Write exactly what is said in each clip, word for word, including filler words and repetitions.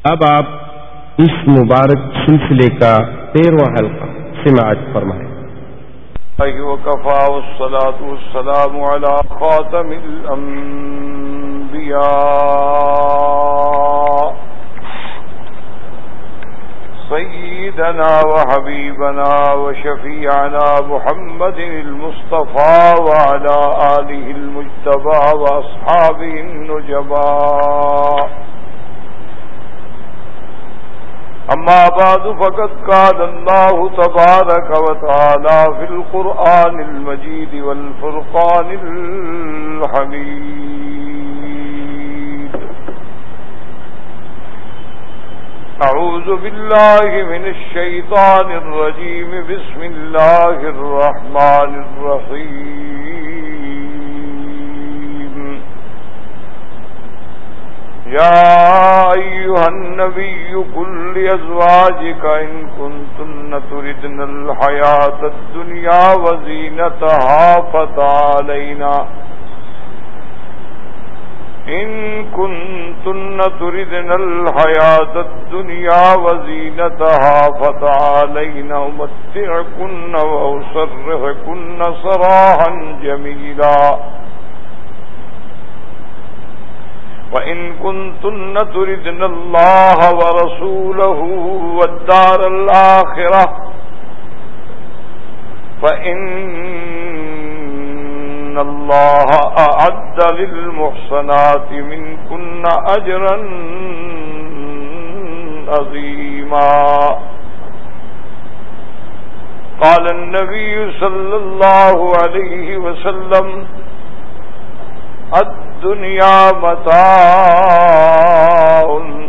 اب آپ اس مبارک سلسلے کا تیرواں حلقہ سماعت فرمائیں۔ وكفى والصلاة والسلام على خاتم الأنبياء سيدنا وحبيبنا وشفيعنا محمد المصطفى وعلى آله المجتبى وأصحابه النجباء. أما بعد فقد قال الله تبارك وتعالى في القرآن المجيد والفرقان الحميد: أعوذ بالله من الشيطان الرجيم. بسم الله الرحمن الرحيم. يا أيها النبي قل لأزواجك إن كنتن تردن الحياة الدنيا وزينتها فتعالينا إن كنتن تردن الحياة الدنيا وزينتها فتعالين أمتعكن وأسرحكن سراحا جميلا وإن كنتن تردن الله ورسوله والدار الآخرة فإن الله أعد للمحسنات منكن أجرا عظيما. قال النبي صلى الله عليه وسلم: الدنيا متاع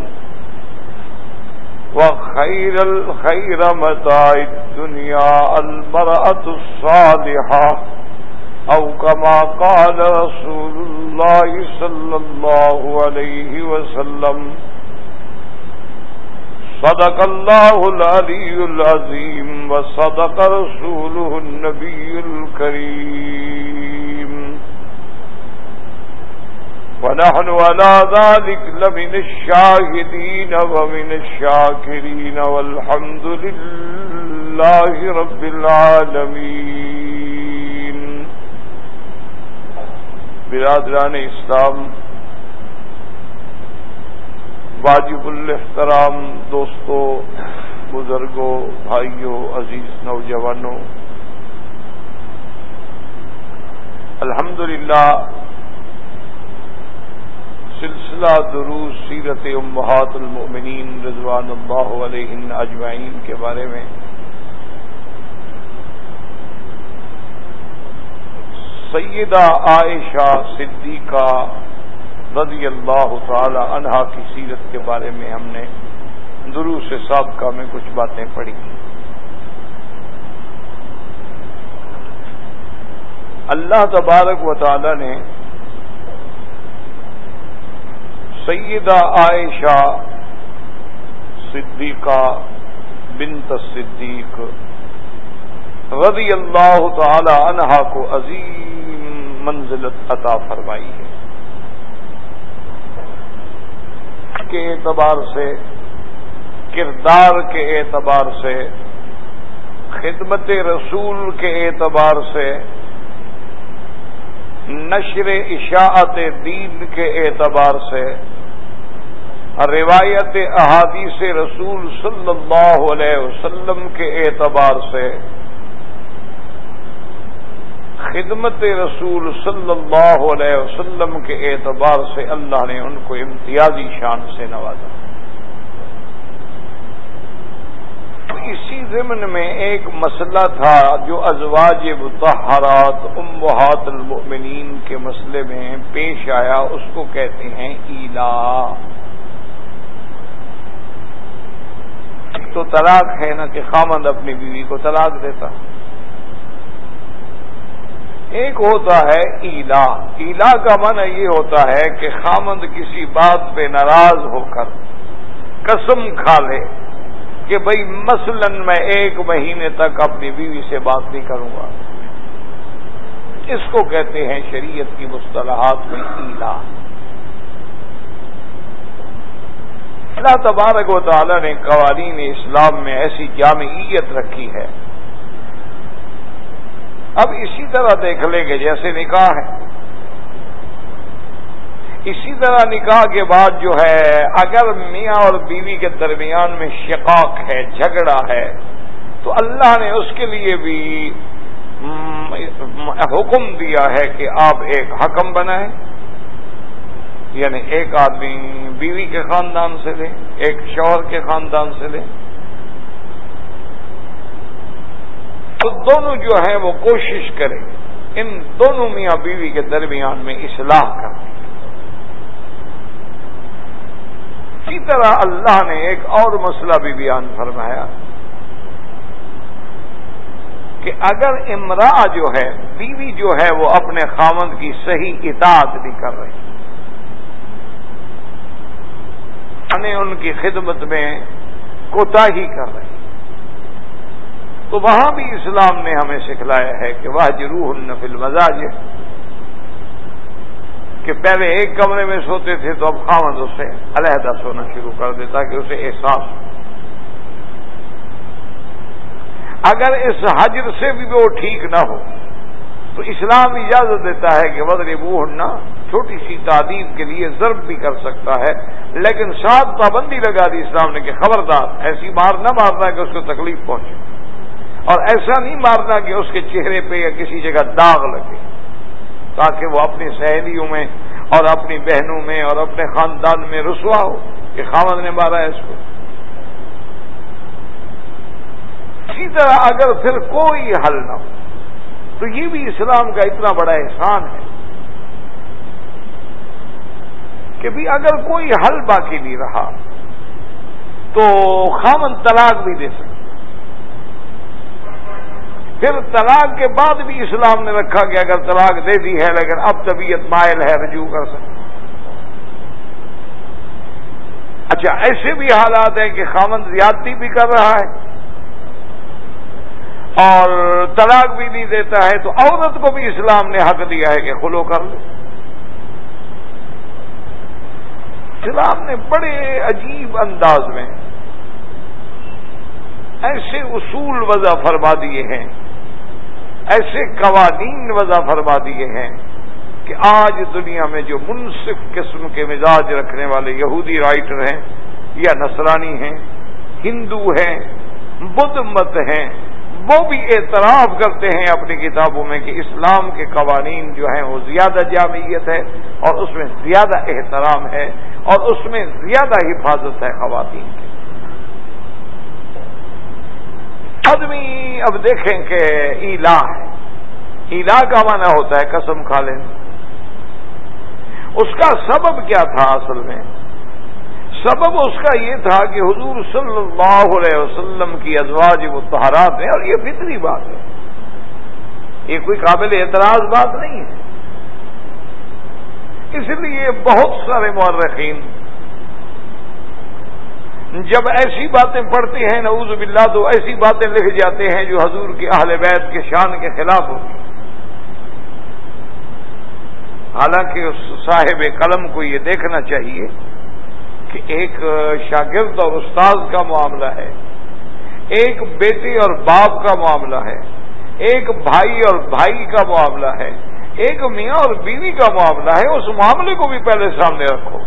وخير الخير متاع الدنيا المرأة الصالحة، أو كما قال رسول الله صلى الله عليه وسلم. صدق الله العلي العظيم وصدق رسوله النبي الكريم، ونحن على ذلك لمن الشاهدين ومن الشاكرين والحمد لله رب العالمين. برادران اسلام، واجب الاحترام دوستو، بزرگوں، بھائیوں، عزیز نوجوانوں، الحمدللہ سلسلہ دروس سیرت امہات المؤمنین رضوان اللہ علیہن اجمعین کے بارے میں سیدہ عائشہ صدیقہ رضی اللہ تعالی عنہا کی سیرت کے بارے میں ہم نے دروس سابقہ میں کچھ باتیں پڑھی. اللہ تبارک و تعالی نے سیدہ عائشہ صدیقہ بنت صدیق رضی اللہ تعالی عنہا کو عظیم منزلت عطا فرمائی ہے. کے اعتبار سے، کردار کے اعتبار سے، خدمت رسول کے اعتبار سے، نشر اشاعت دین کے اعتبار سے، روایت احادیث رسول صلی اللہ علیہ وسلم کے اعتبار سے، خدمت رسول صلی اللہ علیہ وسلم کے اعتبار سے اللہ نے ان کو امتیازی شان سے نوازا. اسی ضمن میں ایک مسئلہ تھا جو ازواج مطہرات امہات المؤمنین کے مسئلے میں پیش آیا، اس کو کہتے ہیں ایلا. تو طلاق ہے نا کہ خامند اپنی بیوی کو طلاق دیتا، ایک ہوتا ہے ایلا. ایلا کا معنی یہ ہوتا ہے کہ خامند کسی بات پہ ناراض ہو کر قسم کھا لے کہ بھئی مثلا میں ایک مہینے تک اپنی بیوی سے بات نہیں کروں گا. اس کو کہتے ہیں شریعت کی مصطلحات میں ایلا. اللہ تبارک و تعالی نے قوانین اسلام میں ایسی جامعیت رکھی ہے. اب اسی طرح دیکھ لیں کہ جیسے نکاح ہے، اسی طرح نکاح کے بعد جو ہے اگر میاں اور بیوی کے درمیان میں شقاق ہے، جھگڑا ہے، تو اللہ نے اس کے لیے بھی حکم دیا ہے کہ آپ ایک حکم بنائیں، یعنی ایک آدمی بیوی کے خاندان سے لے، ایک شوہر کے خاندان سے لے، تو دونوں جو ہیں وہ کوشش کریں ان دونوں میاں بیوی کے درمیان میں اصلاح کریں. اسی طرح اللہ نے ایک اور مسئلہ بھی بیان فرمایا کہ اگر امرأہ جو ہے، بیوی جو ہے، وہ اپنے خاوند کی صحیح اطاعت بھی کر رہی، یعنی ان کی خدمت میں کوتاہی کر رہی، تو وہاں بھی اسلام نے ہمیں سکھلایا ہے کہ واہجروہن فی المضاجع، کہ پہلے ایک کمرے میں سوتے تھے تو اب خاوند اس سے علیحدہ سونا شروع کر دیتا کہ اسے احساس ہو. اگر اس حجر سے بھی وہ ٹھیک نہ ہو تو اسلام اجازت دیتا ہے کہ وضربوہن، چھوٹی سی تعدیب کے لیے ضرب بھی کر سکتا ہے، لیکن ساتھ پابندی لگا دی اسلام نے کہ خبردار ایسی مار نہ مارنا کہ اس کو تکلیف پہنچے، اور ایسا نہیں مارنا کہ اس کے چہرے پہ یا کسی جگہ داغ لگے، تاکہ وہ اپنی سہیلیوں میں اور اپنی بہنوں میں اور اپنے خاندان میں رسوا ہو کہ خاوند نے مارا ہے اس کو. اسی طرح اگر پھر کوئی حل نہ ہو تو یہ بھی اسلام کا اتنا بڑا احسان ہے کہ بھی اگر کوئی حل باقی نہیں رہا تو خاوند طلاق بھی دے سکتا. پھر طلاق کے بعد بھی اسلام نے رکھا کہ اگر طلاق دے دی ہے لیکن اب طبیعت مائل ہے، رجوع کر سکتے. اچھا، ایسے بھی حالات ہیں کہ خاوند زیادتی بھی کر رہا ہے اور طلاق بھی نہیں دیتا ہے، تو عورت کو بھی اسلام نے حق دیا ہے کہ خلو کر لے. اسلام نے بڑے عجیب انداز میں ایسے اصول وضع فرما دیے ہیں، ایسے قوانین وضع فرما دیے ہیں کہ آج دنیا میں جو منصف قسم کے مزاج رکھنے والے یہودی رائٹر ہیں یا نصرانی ہیں، ہندو ہیں، بدھ مت ہیں، وہ بھی اعتراف کرتے ہیں اپنی کتابوں میں کہ اسلام کے قوانین جو ہیں وہ زیادہ جامعیت ہے اور اس میں زیادہ احترام ہے اور اس میں زیادہ حفاظت ہے خواتین کی. آدمی اب دیکھیں کہ ایلا ہے، ایلا کا معنی ہوتا ہے قسم کھا لینا. اس کا سبب کیا تھا؟ اصل میں سبب اس کا یہ تھا کہ حضور صلی اللہ علیہ وسلم کی ازواج مطہرات ہیں، اور یہ فطری بات ہے، یہ کوئی قابل اعتراض بات نہیں ہے. اس لیے بہت سارے مورخین جب ایسی باتیں پڑھتے ہیں نعوذ باللہ تو ایسی باتیں لکھ جاتے ہیں جو حضور کی اہل بیت کے شان کے خلاف ہوتی. حالانکہ اس صاحب قلم کو یہ دیکھنا چاہیے کہ ایک شاگرد اور استاد کا معاملہ ہے، ایک بیٹے اور باپ کا معاملہ ہے، ایک بھائی اور بھائی کا معاملہ ہے، ایک میاں اور بیوی کا معاملہ ہے. اس معاملے کو بھی پہلے سامنے رکھو.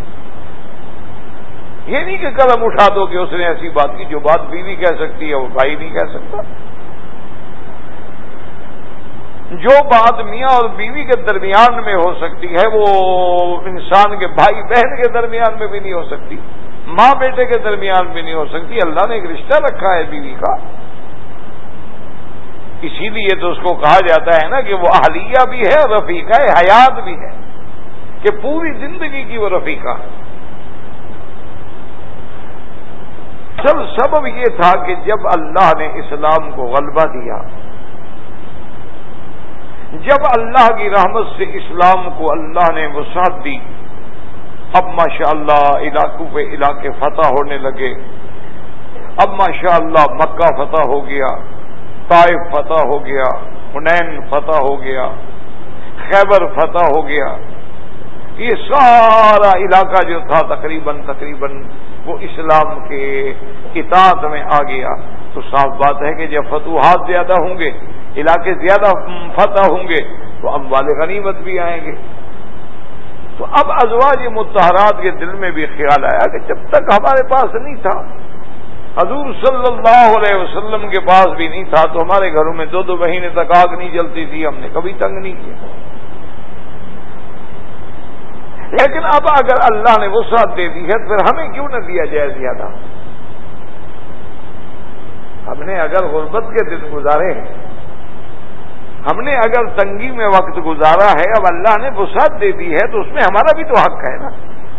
یہ نہیں کہ قلم اٹھا دو کہ اس نے ایسی بات کی جو بات بیوی کہہ سکتی ہے وہ بھائی نہیں کہہ سکتا. جو بات میاں اور بیوی کے درمیان میں ہو سکتی ہے وہ انسان کے بھائی بہن کے درمیان میں بھی نہیں ہو سکتی، ماں بیٹے کے درمیان بھی نہیں ہو سکتی. اللہ نے ایک رشتہ رکھا ہے بیوی کا، اسی لیے تو اس کو کہا جاتا ہے نا کہ وہ اہلیہ بھی ہے، رفیقہ حیات بھی ہے، کہ پوری زندگی کی وہ رفیقہ ہے. اصل سبب یہ تھا کہ جب اللہ نے اسلام کو غلبہ دیا، جب اللہ کی رحمت سے اسلام کو اللہ نے وسعت دی، اب ماشاءاللہ علاقوں پہ علاقے فتح ہونے لگے. اب ماشاءاللہ مکہ فتح ہو گیا، طائف فتح ہو گیا، حنین فتح ہو گیا، خیبر فتح ہو گیا. یہ سارا علاقہ جو تھا تقریباً تقریباً وہ اسلام کے اطاعت میں آ گیا. تو صاف بات ہے کہ جب فتوحات زیادہ ہوں گے، علاقے زیادہ فتح ہوں گے، تو اموال غنیمت بھی آئیں گے. تو اب ازواج مطہرات کے دل میں بھی خیال آیا کہ جب تک ہمارے پاس نہیں تھا، حضور صلی اللہ علیہ وسلم کے پاس بھی نہیں تھا، تو ہمارے گھروں میں دو دو مہینے تک آگ نہیں جلتی تھی، ہم نے کبھی تنگ نہیں کیا. لیکن اب اگر اللہ نے وسعت دے دی ہے تو پھر ہمیں کیوں نہ دیا جائے زیادہ؟ ہم نے اگر غربت کے دن گزارے ہیں، ہم نے اگر تنگی میں وقت گزارا ہے، اب اللہ نے وسعت دے دی ہے تو اس میں ہمارا بھی تو حق ہے نا.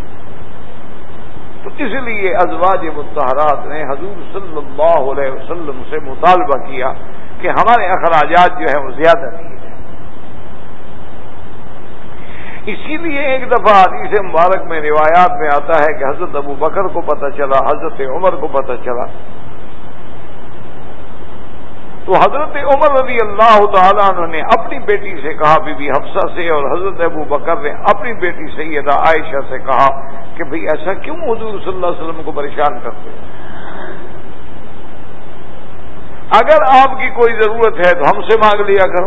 تو اس لیے ازواج مطہرات نے حضور صلی اللہ علیہ وسلم سے مطالبہ کیا کہ ہمارے اخراجات جو ہیں وہ زیادہ دیے جائیں. اسی لیے ایک دفعہ حدیث مبارک میں روایات میں آتا ہے کہ حضرت ابو بکر کو پتہ چلا، حضرت عمر کو پتہ چلا، تو حضرت عمر رضی اللہ تعالیٰ عنہ نے اپنی بیٹی سے کہا، بی بی حفصہ سے، اور حضرت ابو بکر نے اپنی بیٹی سیدہ عائشہ سے کہا کہ بھئی ایسا کیوں حضور صلی اللہ علیہ وسلم کو پریشان کرتے ہیں؟ اگر آپ کی کوئی ضرورت ہے تو ہم سے مانگ لیا کرو،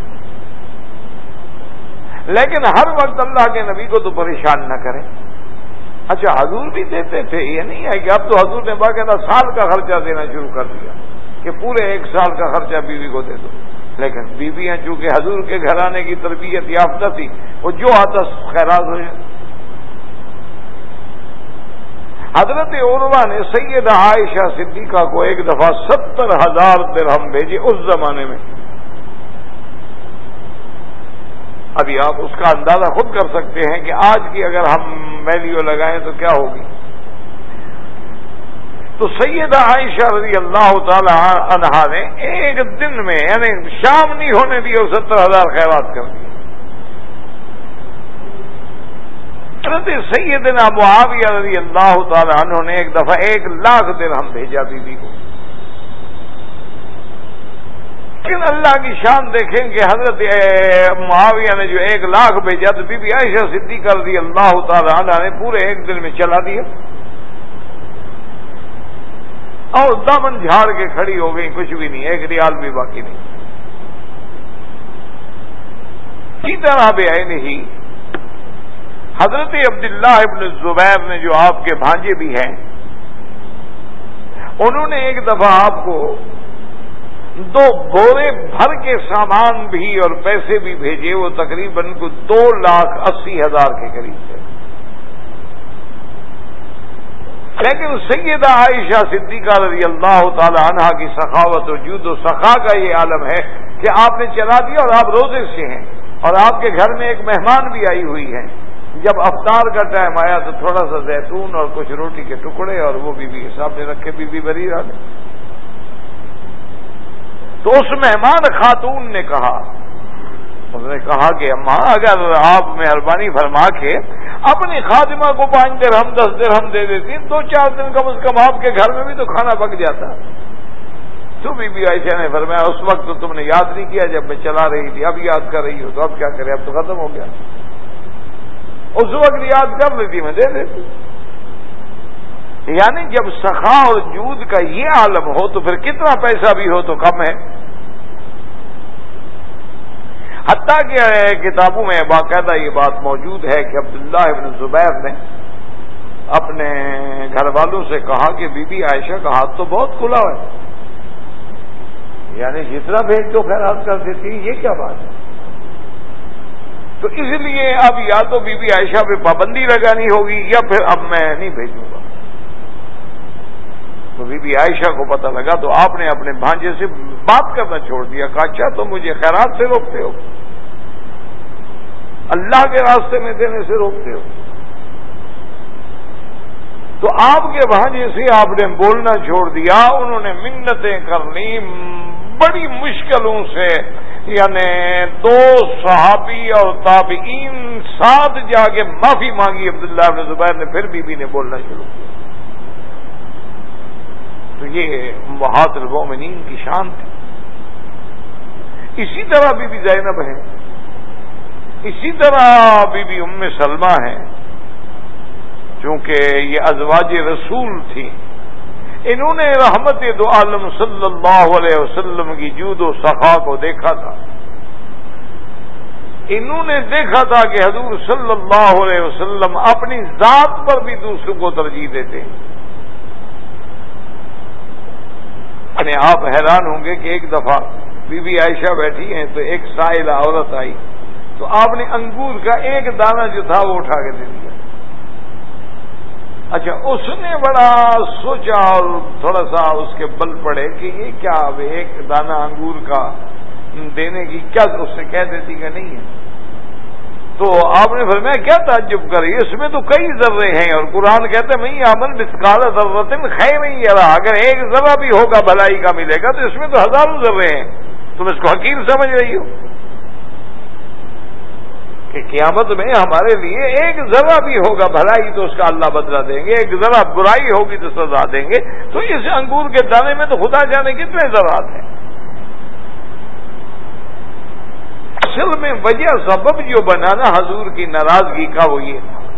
لیکن ہر وقت اللہ کے نبی کو تو پریشان نہ کریں. اچھا حضور بھی دیتے تھے، یہ نہیں ہے کہ اب تو حضور نے باقاعدہ سال کا خرچہ دینا شروع کر دیا کہ پورے ایک سال کا خرچہ بیوی کو دے دو. لیکن بیویاں چونکہ حضور کے گھرانے کی تربیت یافتہ تھی، وہ جو آتا خیرات ہو جائے. حضرت عروہ نے سیدہ عائشہ صدیقہ کو ایک دفعہ ستر ہزار درہم بھیجے اس زمانے میں. ابھی آپ اس کا اندازہ خود کر سکتے ہیں کہ آج کی اگر ہم ویلیو لگائیں تو کیا ہوگی. تو سیدہ عائشہ رضی اللہ تعالی عنہا نے ایک دن میں، یعنی شام نہیں ہونے دی اور ستر ہزار خیرات کر دی. حضرت سیدنا معاویہ رضی اللہ تعالی عنہ نے ایک دفعہ ایک لاکھ درہم بھیجا بی بی کو. لیکن اللہ کی شان دیکھیں کہ حضرت معاویہ نے جو ایک لاکھ بھیجا تو بی بی عائشہ صدیقہ رضی اللہ تعالی عنہ نے پورے ایک دن میں چلا دیا اور دامن جھاڑ کے کھڑی ہو گئی، کچھ بھی نہیں، ایک ریال بھی باقی نہیں. اسی طرح بے عینہ حضرت عبداللہ ابن زبیر نے جو آپ کے بھانجے بھی ہیں، انہوں نے ایک دفعہ آپ کو دو بورے بھر کے سامان بھی اور پیسے بھی بھیجے، وہ تقریباً کو دو لاکھ اسی ہزار کے قریب تھے. لیکن سیدہ عائشہ صدیقہ رضی اللہ تعالی عنہا کی سخاوت و جود و سخا کا یہ عالم ہے کہ آپ نے چلا دیا اور آپ روزے سے ہیں اور آپ کے گھر میں ایک مہمان بھی آئی ہوئی ہے. جب افطار کا ٹائم آیا تو تھوڑا سا زیتون اور کچھ روٹی کے ٹکڑے اور وہ بی بی کے سامنے رکھے، بی بی بریرہ نے. تو اس مہمان خاتون نے کہا، اس نے کہا کہ اماں اگر آپ مہربانی فرما کے اپنی خادمہ کو پانچ درہم دس درہم دے دیتی، دو چار دن کم از کم آپ کے گھر میں بھی تو کھانا پک جاتا. تو بی بی عائشہ نے فرمایا اس وقت تو تم نے یاد نہیں کیا جب میں چلا رہی تھی، اب یاد کر رہی ہو تو اب کیا کرے، اب تو ختم ہو گیا. اس وقت یاد کر لیتی میں دے دیتی. یعنی جب سخا اور جود کا یہ عالم ہو تو پھر کتنا پیسہ بھی ہو تو کم ہے. حتیٰ کہ کتابوں میں باقاعدہ یہ بات موجود ہے کہ عبداللہ ابن زبیر نے اپنے گھر والوں سے کہا کہ بی بی عائشہ کا ہاتھ تو بہت کھلا ہے، یعنی جتنا بھیج دو خیرات کر دیتی، یہ کیا بات ہے. تو اس لیے اب یا تو بی بی عائشہ پہ پابندی لگانی ہوگی یا پھر اب میں نہیں بھیجوں گا. تو بی بی عائشہ کو پتہ لگا تو آپ نے اپنے بھانجے سے بات کرنا چھوڑ دیا، کہا اچھا تو مجھے خیرات سے روکتے ہو، اللہ کے راستے میں دینے سے روکتے ہو. تو آپ کے بھانجے سے آپ نے بولنا چھوڑ دیا، انہوں نے منتیں کر لی بڑی مشکلوں سے، یعنی دو صحابی اور تابعین ساتھ جا کے معافی مانگی. عبداللہ بن زبیر نے پھر بی بی نے بولنا شروع کیا. تو یہ امہات المؤمنین کی شان تھی. اسی طرح بی بی زینب ہے، اسی طرح بی بی ام سلمہ ہیں، چونکہ یہ ازواج رسول تھی، انہوں نے رحمت دو عالم صلی اللہ علیہ وسلم کی جود و سخا کو دیکھا تھا۔ انہوں نے دیکھا تھا کہ حضور صلی اللہ علیہ وسلم اپنی ذات پر بھی دوسروں کو ترجیح دیتے ہیں۔ یعنی آپ حیران ہوں گے کہ ایک دفعہ بی بی عائشہ بیٹھی ہیں تو ایک سائلہ عورت آئی تو آپ نے انگور کا ایک دانہ جو تھا وہ اٹھا کے دے دیا۔ اچھا، اس نے بڑا سوچا اور تھوڑا سا اس کے بل پڑے کہ یہ کیا ایک دانہ انگور کا دینے کی کیا اس سے کہہ دیتی کہ نہیں ہے۔ تو آپ نے فرمایا کیا تعجب کری، اس میں تو کئی ذرے ہیں، اور قرآن کہتے ہیں میں عمل مثقال ذرۃ خیر نہیں رہا، اگر ایک ذرہ بھی ہوگا بھلائی کا ملے گا تو اس میں تو ہزاروں ذرے ہیں، تم اس کو حقیر سمجھ رہی ہو کہ قیامت میں ہمارے لیے ایک ذرہ بھی ہوگا بھلائی تو اس کا اللہ بدلہ دیں گے، ایک ذرہ برائی ہوگی تو سزا دیں گے، تو اس انگور کے دانے میں تو خدا جانے کتنے ذرات ہیں۔ اصل میں وجہ سبب جو بنانا حضور کی ناراضگی کا وہ یہ تھا۔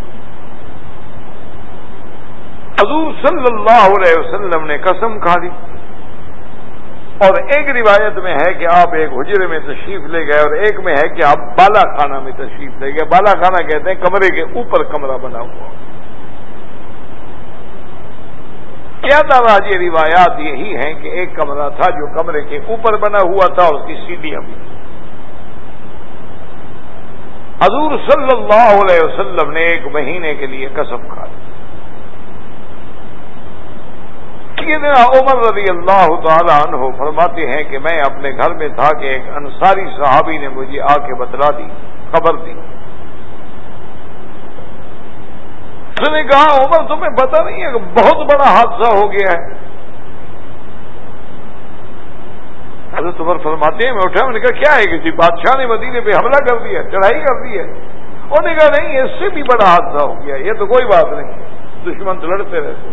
حضور صلی اللہ علیہ وسلم نے قسم کھا دی، اور ایک روایت میں ہے کہ آپ ایک حجرے میں تشریف لے گئے، اور ایک میں ہے کہ آپ بالا خانہ میں تشریف لے گئے۔ بالا خانہ کہتے ہیں کمرے کے اوپر کمرہ بنا ہوا۔ زیادہ راجی روایات یہی ہیں کہ ایک کمرہ تھا جو کمرے کے اوپر بنا ہوا تھا، اور اس کی سیڑھیاں بھی۔ حضور صلی اللہ علیہ وسلم نے ایک مہینے کے لیے قسم کھا لی۔ سیدنا عمر رضی اللہ تعالی عنہ فرماتے ہیں کہ میں اپنے گھر میں تھا کہ ایک انصاری صحابی نے مجھے آ کے بتلا دی، خبر دی۔ اس نے کہا عمر تمہیں پتہ نہیں ہے کہ بہت بڑا حادثہ ہو گیا ہے۔ حضرت عمر فرماتے ہیں میں اٹھا، میں نے کہا کیا ہے؟ کسی بادشاہ نے مدینے پہ حملہ کر دیا، چڑھائی کر دی ہے؟ انہوں نے کہا نہیں، اس سے بھی بڑا حادثہ ہو گیا، یہ تو کوئی بات نہیں، دشمن تو لڑتے رہتے۔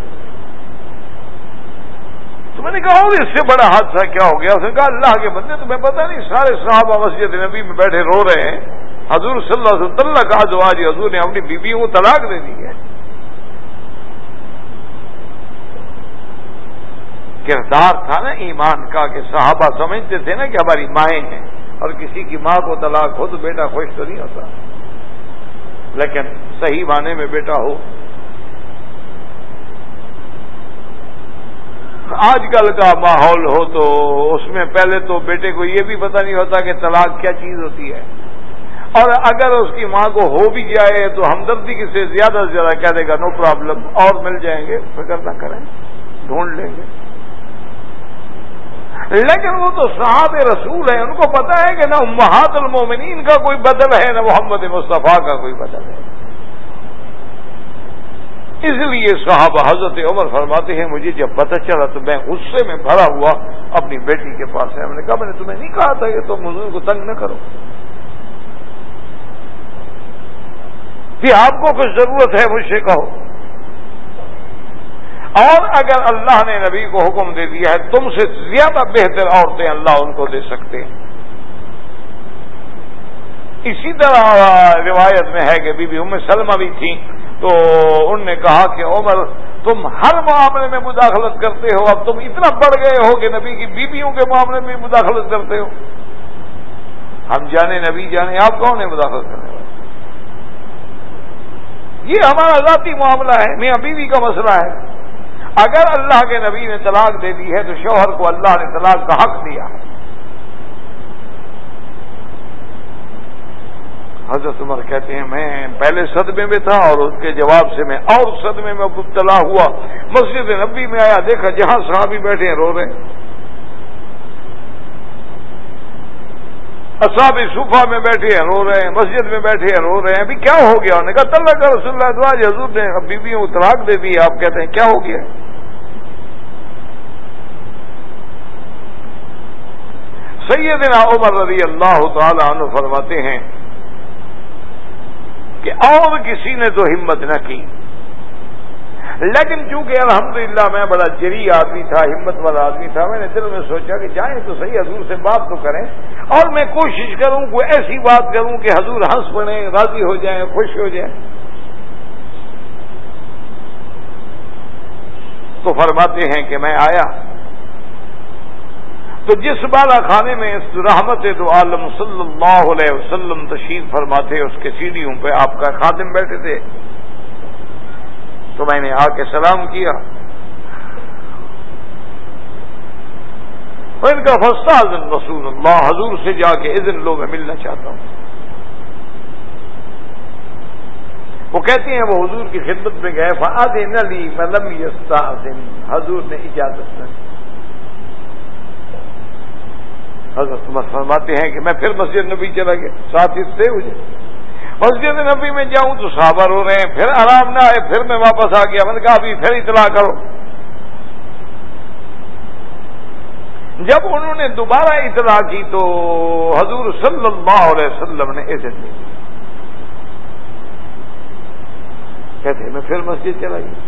تو میں نے کہا اور اس سے بڑا حادثہ کیا ہو گیا؟ اس نے کہا اللہ کے بندے تمہیں پتہ نہیں سارے صحابہ مسجد نبی میں بیٹھے رو رہے ہیں، حضور صلی اللہ علیہ وسلم کا ازواج، حضور نے اپنی بیویوں کو طلاق دے دی ہے۔ کردار تھا نا ایمان کا کہ صحابہ سمجھتے تھے نا کہ ہماری مائیں ہیں، اور کسی کی ماں کو طلاق ہو تو بیٹا خوش تو نہیں ہوتا، لیکن صحیح معنی میں بیٹا ہو۔ آج کل کا ماحول ہو تو اس میں پہلے تو بیٹے کو یہ بھی پتہ نہیں ہوتا کہ طلاق کیا چیز ہوتی ہے، اور اگر اس کی ماں کو ہو بھی جائے تو ہمدردی سے زیادہ سے زیادہ کہہ دے گا نو پرابلم، اور مل جائیں گے، فکر نہ کریں، ڈھونڈ لیں گے۔ لیکن وہ تو صحابہ رسول ہیں، ان کو پتہ ہے کہ نہ امہات المومنین کا کوئی بدل ہے، نہ محمد مصطفیٰ کا کوئی بدل ہے۔ اس لیے صحابہ حضرت عمر فرماتے ہیں مجھے جب پتہ چلا تو میں غصے میں بھرا ہوا اپنی بیٹی کے پاس ہے، میں نے کہا میں نے تمہیں نہیں کہا تھا کہ تم حضور کو تنگ نہ کرو، کہ آپ کو کچھ ضرورت ہے مجھ سے کہو، اور اگر اللہ نے نبی کو حکم دے دیا ہے تم سے زیادہ بہتر عورتیں اللہ ان کو دے سکتے ہیں۔ اسی طرح روایت میں ہے کہ بی بی ام سلمہ بھی تھیں، تو انہوں نے کہا کہ عمر تم ہر معاملے میں مداخلت کرتے ہو، اب تم اتنا بڑھ گئے ہو کہ نبی کی بیویوں کے معاملے میں مداخلت کرتے ہو۔ ہم جانے نبی جانے، آپ کون ہیں مداخلت کرنے والے؟ یہ ہمارا ذاتی معاملہ ہے، میاں بیوی کا مسئلہ ہے۔ اگر اللہ کے نبی نے طلاق دے دی ہے تو شوہر کو اللہ نے طلاق کا حق دیا۔ حضرت عمر کہتے ہیں میں پہلے صدمے میں تھا اور اس کے جواب سے میں اور صدمے میں مبتلا ہوا، مسجد نبی میں آیا، دیکھا جہاں صحابی بیٹھے ہیں رو رہے ہیں، اصحاب صفہ میں بیٹھے ہیں رو رہے ہیں، مسجد میں بیٹھے ہیں رو رہے ہیں، ابھی کیا ہو گیا؟ انہوں نے کہا طلق کا رسول اللہ ازواج، حضور نے بیویوں کو طلاق دے دی، آپ کہتے ہیں کیا ہو گیا؟ سیدنا عمر رضی اللہ تعالی عنہ فرماتے ہیں کہ اور کسی نے تو ہمت نہ کی، لیکن چونکہ الحمدللہ میں بڑا جری آدمی تھا، ہمت والا آدمی تھا، میں نے دل میں سوچا کہ جائیں تو صحیح، حضور سے بات تو کریں، اور میں کوشش کروں کوئی ایسی بات کروں کہ حضور ہنس پڑیں، راضی ہو جائیں، خوش ہو جائیں۔ تو فرماتے ہیں کہ میں آیا تو جس بالا خانے میں اس رحمت دو عالم صلی اللہ علیہ وسلم تشریف فرماتے، اس کے سیڑھیوں پہ آپ کا خادم بیٹھے تھے، تو میں نے آ کے سلام کیا۔ ان کا فاستاذن رسول اللہ، حضور سے جا کے اذن لو، میں ملنا چاہتا ہوں۔ وہ کہتے ہیں وہ حضور کی خدمت میں گئے، فأذن لی فلم یستأذن، حضور نے اجازت نہ دی۔ حضرت عمر فرماتے ہیں کہ میں پھر مسجد نبی چلا گیا، ساتھ ہی تھے مجھے، مسجد نبی میں جاؤں تو صحابہ رو رہے ہیں، پھر آرام نہ آئے، پھر میں واپس آ گیا، میں نے کہا ابھی پھر اطلاع کرو۔ جب انہوں نے دوبارہ اطلاع کی تو حضور صلی اللہ علیہ وسلم نے اذن دی، کہتے میں پھر مسجد چلا گیا۔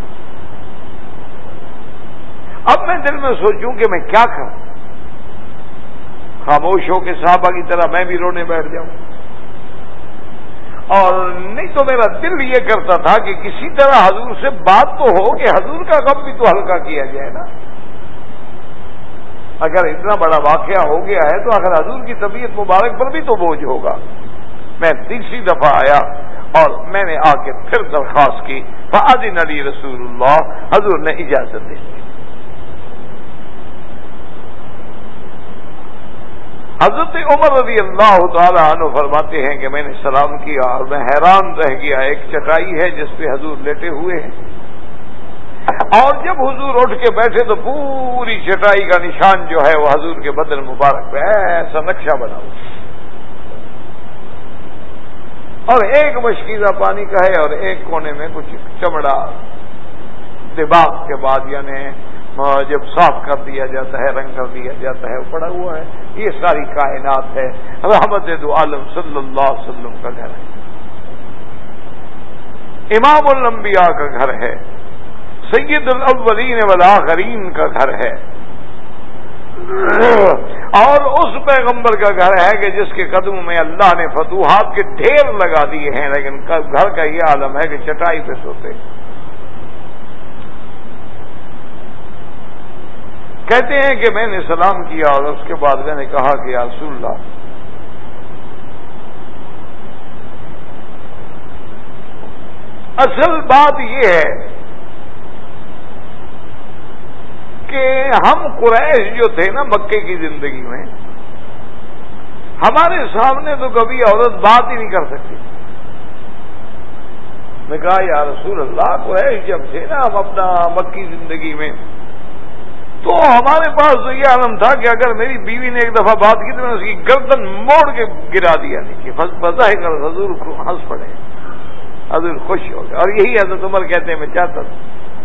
اب میں دل میں سوچوں کہ میں کیا کروں، خاموش ہو کے صحابہ کی طرح میں بھی رونے بیٹھ جاؤں، اور نہیں تو میرا دل یہ کرتا تھا کہ کسی طرح حضور سے بات تو ہو کہ حضور کا غم بھی تو ہلکا کیا جائے نا۔ اگر اتنا بڑا واقعہ ہو گیا ہے تو اگر حضور کی طبیعت مبارک پر بھی تو بوجھ ہوگا۔ میں تیسری دفعہ آیا اور میں نے آ کے پھر درخواست کی، فأذن لی رسول اللہ، حضور نے اجازت دے دی۔ حضرت عمر رضی اللہ تعالی عنہ فرماتے ہیں کہ میں نے سلام کیا اور میں حیران رہ گیا، ایک چٹائی ہے جس پہ حضور لیٹے ہوئے ہیں، اور جب حضور اٹھ کے بیٹھے تو پوری چٹائی کا نشان جو ہے وہ حضور کے بدن مبارک پہ ایسا نقشہ بنا ہوا، اور ایک مشکیزہ پانی کا ہے اور ایک کونے میں کچھ چمڑا دباغ کے بعد یعنی جب صاف کر دیا جاتا ہے، رنگ کر دیا جاتا ہے، وہ پڑا ہوا ہے۔ یہ ساری کائنات ہے، رحمت دو عالم صلی اللہ علیہ وسلم کا گھر ہے، امام الانبیاء کا گھر ہے، سید الاولین والآخرین کا گھر ہے، اور اس پیغمبر کا گھر ہے کہ جس کے قدموں میں اللہ نے فتوحات کے ڈھیر لگا دیے ہیں، لیکن گھر کا یہ عالم ہے کہ چٹائی پہ سوتے۔ کہتے ہیں کہ میں نے سلام کیا اور اس کے بعد میں نے کہا کہ یا رسول اللہ، اصل بات یہ ہے کہ ہم قریش جو تھے نا مکے کی زندگی میں، ہمارے سامنے تو کبھی عورت بات ہی نہیں کر سکتی۔ میں کہا یا رسول اللہ، قریش جب تھے نا ہم اپنا مکی زندگی میں، تو ہمارے پاس تو یہ عالم تھا کہ اگر میری بیوی نے ایک دفعہ بات کی تو میں نے اس کی گردن موڑ کے گرا دیا نیچے، بظاہر کر حضور ہنس پڑے، حضور خوش ہو گئے، اور یہی حضرت عمر کہتے ہیں میں چاہتا تھا۔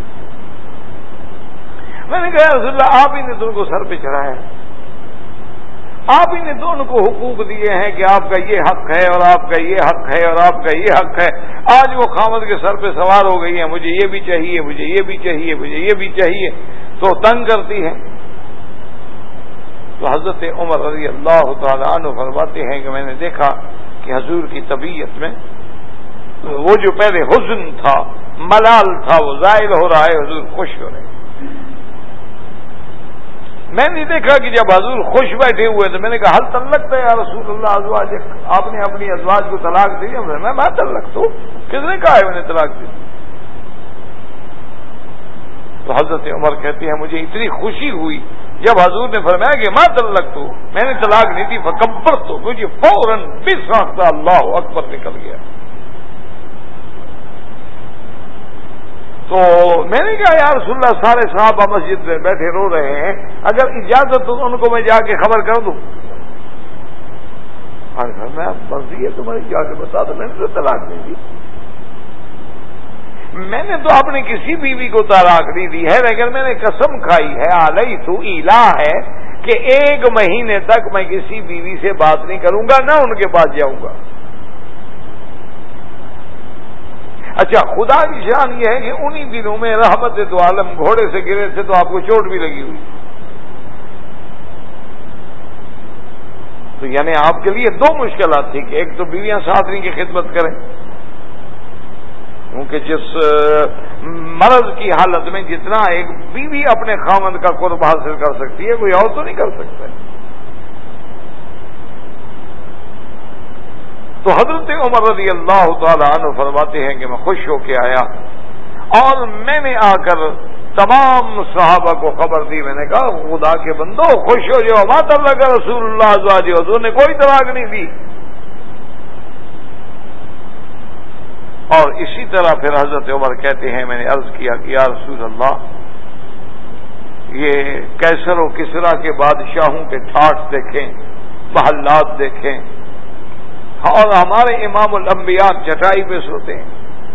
میں نے کہا رسول اللہ، آپ ہی نے تو ان کو سر پہ چڑھایا ہے، آپ ہی نے تو ان کو حقوق دیے ہیں کہ آپ کا یہ حق ہے اور آپ کا یہ حق ہے اور آپ کا یہ حق ہے، آج وہ خامد کے سر پہ سوار ہو گئی ہیں، مجھے یہ بھی چاہیے، مجھے یہ بھی چاہیے، مجھے یہ بھی چاہیے، تو تنگ کرتی ہے۔ تو حضرت عمر رضی اللہ تعالی عنہ فرماتے ہیں کہ میں نے دیکھا کہ حضور کی طبیعت میں وہ جو پہلے حزن تھا، ملال تھا، وہ ظاہر ہو رہا ہے، حضور خوش ہو رہے ہیں۔ میں نے دیکھا کہ جب حضور خوش بیٹھے ہوئے تو میں نے کہا حل طلقت یا رسول اللہ ازواج، آپ نے اپنی ازواج کو طلاق دی؟ میں میں طلقت ہوں، کس نے کہا ہے میں نے طلاق دی؟ تو حضرت عمر کہتے ہیں مجھے اتنی خوشی ہوئی جب حضور نے فرمایا کہ میں طلقت ہوں، میں نے طلاق نہیں دی، فکبر تو مجھے فوراً بے ساختہ اللہ اکبر نکل گیا۔ تو میں نے کہا یا رسول اللہ، سارے صحابہ مسجد میں بیٹھے رو رہے ہیں، اگر اجازت تو ان کو میں جا کے خبر کر دوں؟ میں مرضی ہے تمہاری، جا کے بتا دو، میں نے تو طلاق نہیں دی، میں نے تو اپنی کسی بیوی کو طلاق نہیں دی ہے، لیکن میں نے قسم کھائی ہے، علیہ تو الہ ہے کہ ایک مہینے تک میں کسی بیوی سے بات نہیں کروں گا، نہ ان کے پاس جاؤں گا۔ اچھا، خدا کی شان یہ ہے کہ انہی دنوں میں رحمت دو عالم گھوڑے سے گرے تھے تو آپ کو چوٹ بھی لگی ہوئی، تو یعنی آپ کے لیے دو مشکلات تھی کہ ایک تو بیویاں ساتھیں کی خدمت کریں، کیونکہ جس مرض کی حالت میں جتنا ایک بیوی اپنے خاوند کا قرب حاصل کر سکتی ہے کوئی اور تو نہیں کر سکتا۔ تو حضرت عمر رضی اللہ تعالی عنہ فرماتے ہیں کہ میں خوش ہو کے آیا اور میں نے آ کر تمام صحابہ کو خبر دی، میں نے کہا خدا کے بندو خوش ہو جاؤ، ما تلک رسول اللہ ازواجہ، حضور نے کوئی طلاق نہیں دی۔ اور اسی طرح پھر حضرت عمر کہتے ہیں میں نے عرض کیا کہ یا رسول اللہ، یہ کیسر و کسرا کے بادشاہوں کے ٹھاٹھ دیکھیں، محلات دیکھیں، اور ہمارے امام الانبیاء چٹائی پہ سوتے ہیں۔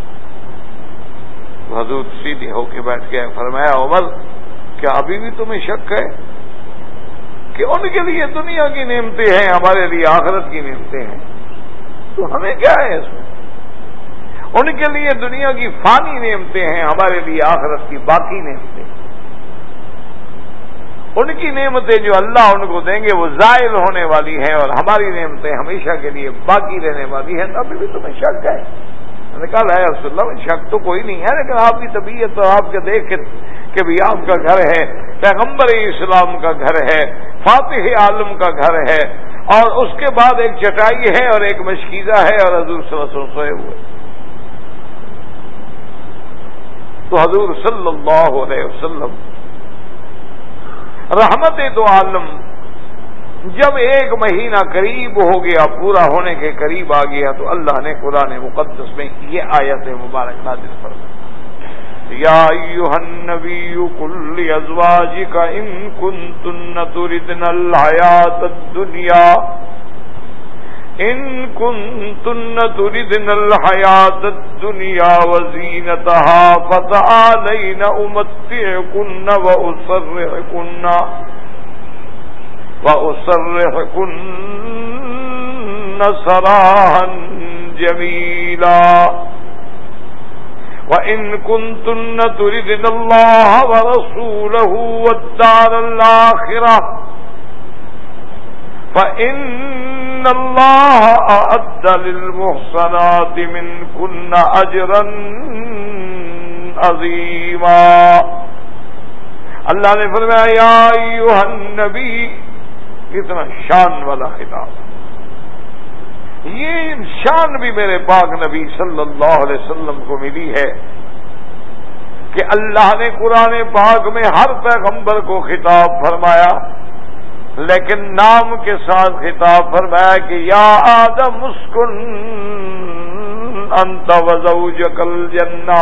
حضور سیدھے ہو کے بیٹھ گئے، فرمایا عمر کیا ابھی بھی تمہیں شک ہے کہ ان کے لیے دنیا کی نعمتیں ہیں، ہمارے لیے آخرت کی نعمتیں ہیں، تو ہمیں کیا ہے اس میں؟ ان کے لیے دنیا کی فانی نعمتیں ہیں، ہمارے لیے آخرت کی باقی نعمتیں۔ ان کی نعمتیں جو اللہ ان کو دیں گے وہ زائل ہونے والی ہیں، اور ہماری نعمتیں ہمیشہ کے لیے باقی رہنے والی ہیں، ابھی بھی تمہیں شک ہے؟ میں نے کہا یا رسول اللہ شک تو کوئی نہیں ہے، لیکن آپ کی طبیعت اور آپ کے دیکھ کہ بھی آپ کا گھر ہے، پیغمبر اسلام کا گھر ہے، فاتح عالم کا گھر ہے، اور اس کے بعد ایک چٹائی ہے اور ایک مشکیزہ ہے، اور حضور صلی اللہ علیہ وسلم سوئے ہوئے۔ تو حضور صلی اللہ علیہ وسلم رحمت دو عالم جب ایک مہینہ قریب ہو گیا، پورا ہونے کے قریب آ گیا، تو اللہ نے قرآن مقدس میں یہ آیت مبارک نازل فرمائی، یا ایھا النبی قل لازواجک ان کنتن تردن الحیاۃ الدنیا ان کنتن تردن الحیاۃ الدنیا وزینتها فتعالین امتعکن واسرحکن وَأُسَرِّحْكُنَّ سَرَاحًا جَمِيلًا وَإِن كُنتُنَّ تُرِدْنَ اللَّهَ وَرَسُولَهُ وَالدَّارَ الْآخِرَةَ فَإِنَّ اللَّهَ أَعَدَّ لِلْمُحْصَنَاتِ مِنكُنَّ أَجْرًا عَظِيمًا۔ اللہ نے فرمایا یا ایھا النبی، کتنا شان والا خطاب، یہ شان بھی میرے پاک نبی صلی اللہ علیہ وسلم کو ملی ہے کہ اللہ نے قرآن پاک میں ہر پیغمبر کو خطاب فرمایا، لیکن نام کے ساتھ خطاب فرمایا کہ یا آدم اسکن انت وزوجک الجنہ۔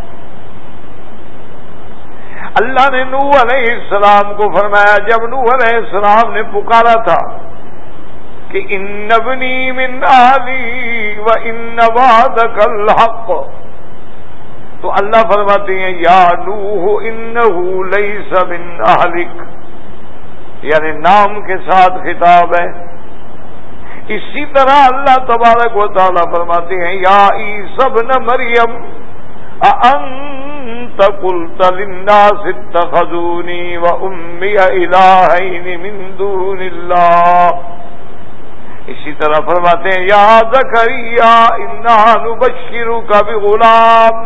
اللہ نے نوح علیہ السلام کو فرمایا، جب نوح علیہ السلام نے پکارا تھا کہ ان ابنی من اہلی و ان وعدک الحق، تو اللہ فرماتے ہیں یا نوح انہ لیس من اہلک، یعنی نام کے ساتھ خطاب ہے۔ اسی طرح اللہ تبارک و تعالی فرماتے ہیں یا عیسی ابن مریم اَأَنْتَ قُلْتَ لِلنَّاسِ اتَّخَذُونِي وَأُمِّيَ إِلَٰهَيْنِ مِن دُونِ اللَّهِ۔ اسی طرح فرماتے ہیں یا زکریا اِنَّا نُبَشِّرُكَ بِغُلَامٍ۔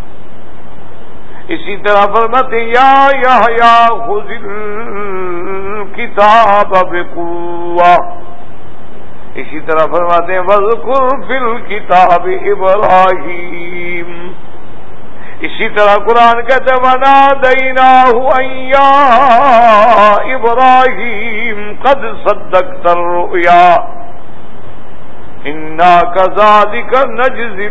اسی طرح فرماتے ہیں یا یحییٰ خُذِ الْکِتَابَ بِقُوَّةٍ۔ اسی طرح فرماتے ہیں وَاذْكُرْ فِي الْکِتَابِ إِبْرَاہِیم۔ اسی طرح قرآن کہتے ہیں وَنَادَيْنَاهُ أَن يَا إِبْرَاهِيمُ قَدْ صَدَّقْتَ الرُّؤْيَا إِنَّا كَذَلِكَ نَجْزِي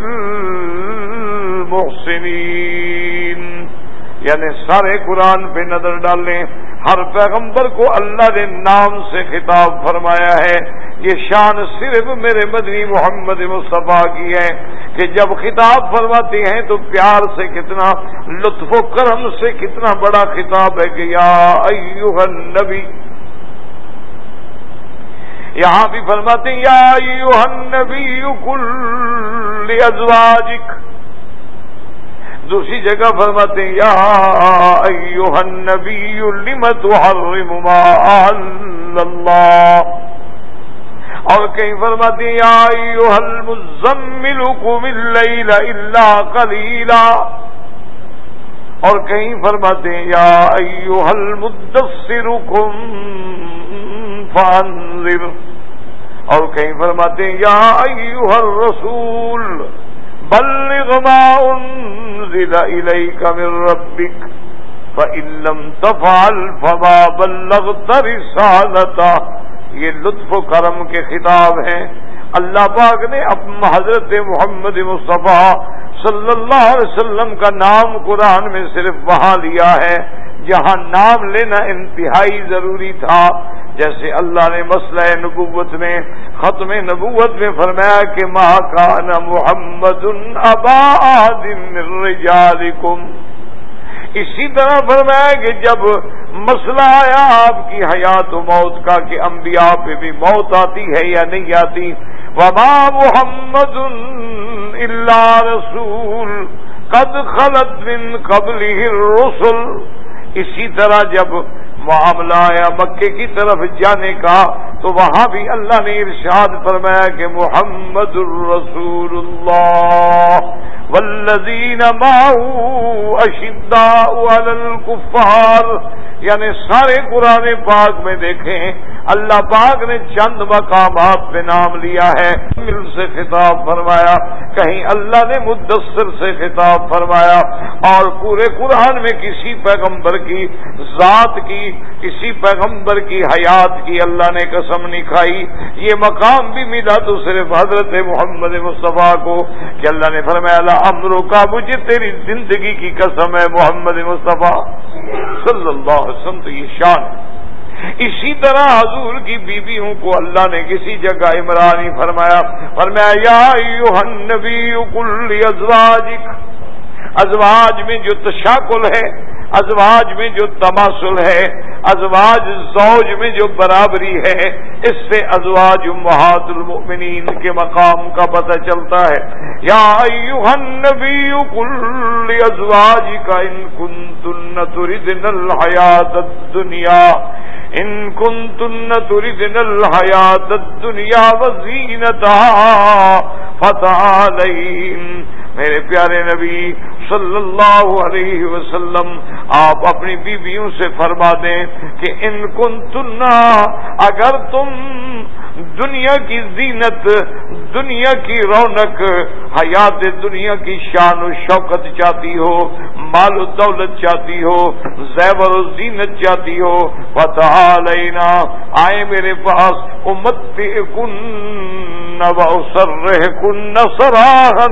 الْمُحْسِنِينَ۔ یعنی سارے قرآن پہ نظر ڈال لیں، ہر پیغمبر کو اللہ نے نام سے خطاب فرمایا ہے۔ یہ شان صرف میرے مدنی محمد مصطفیٰ کی ہے کہ جب خطاب فرماتے ہیں تو پیار سے کتنا، لطف و کرم سے کتنا بڑا خطاب ہے کہ یا ایھا النبی۔ یہاں بھی فرماتے ہیں یا ایھا النبی قل لازواجک، دوسری جگہ فرماتے ہیں یا ایھا النبی لم تحرم ما احل اللہ، اور کہیں فرماتے ہیں یا ایھا المزمل قم اللیل الا قلیلا، اور کہیں فرماتے ہیں یا ایھا المدثر قم فانذر، اور کہیں فرماتے ہیں یا ایھا الرسول بلغ ما انزل الیک من ربک فإن لم تفعل فما بلغت رسالتہ۔ یہ لطف و کرم کے خطاب ہیں۔ اللہ پاک نے حضرت محمد مصطفیٰ صلی اللہ علیہ وسلم کا نام قرآن میں صرف وہاں لیا ہے جہاں نام لینا انتہائی ضروری تھا، جیسے اللہ نے مسئلہ نبوت میں ختم نبوت میں فرمایا کہ ما کان محمد ابا احد من رجالکم، اسی طرح فرمایا کہ جب مسئلہ آیا آپ کی حیات و موت کا کہ انبیاء پہ بھی موت آتی ہے یا نہیں آتی، وما محمد الا رسول قد خلت من قبلہ الرسل، اسی طرح جب معاملہ آیا مکے کی طرف جانے کا تو وہاں بھی اللہ نے ارشاد فرمایا کہ محمد الرسول اللہ والذین معه اشداء علی الکفار، یعنی سارے قرآن پاک میں دیکھیں اللہ پاک نے چند مقامات پہ نام لیا ہے، مل سے خطاب فرمایا، کہیں اللہ نے مدثر سے خطاب فرمایا، اور پورے قرآن میں کسی پیغمبر کی ذات کی کسی پیغمبر کی حیات کی اللہ نے قسم نہیں کھائی۔ یہ مقام بھی ملا تو صرف حضرت محمد مصطفیٰ کو کہ اللہ نے فرمایا لعمرک کا مجھے تیری زندگی کی قسم ہے محمد مصطفیٰ صلی اللہ علیہ وسلم، تو یہ شان۔ اسی طرح حضور کی بیویوں کو اللہ نے کسی جگہ عمرانی فرمایا، فرمایا یا ایھا النبی قل لازواجک، ازواج میں جو تشاکل ہے، ازواج میں جو تماثل ہے، ازواج زوج میں جو برابری ہے، اس سے ازواج امہات المؤمنین کے مقام کا پتہ چلتا ہے۔ یا ایھا النبی قل لازواجک ان کنتن تردن الحیاۃ الدنیا ان کنتن تردن الحیاۃ الدنیا وزینتہا فتعالین، میرے پیارے نبی صلی اللہ علیہ وسلم آپ اپنی بیویوں سے فرما دیں کہ ان کنتن، اگر تم دنیا کی زینت، دنیا کی رونق، حیات دنیا کی شان و شوکت چاہتی ہو، مال و دولت چاہتی ہو، زیور و زینت چاہتی ہو، فتعالینا، آئے میرے پاس، امتعکن واسرحکن سراحا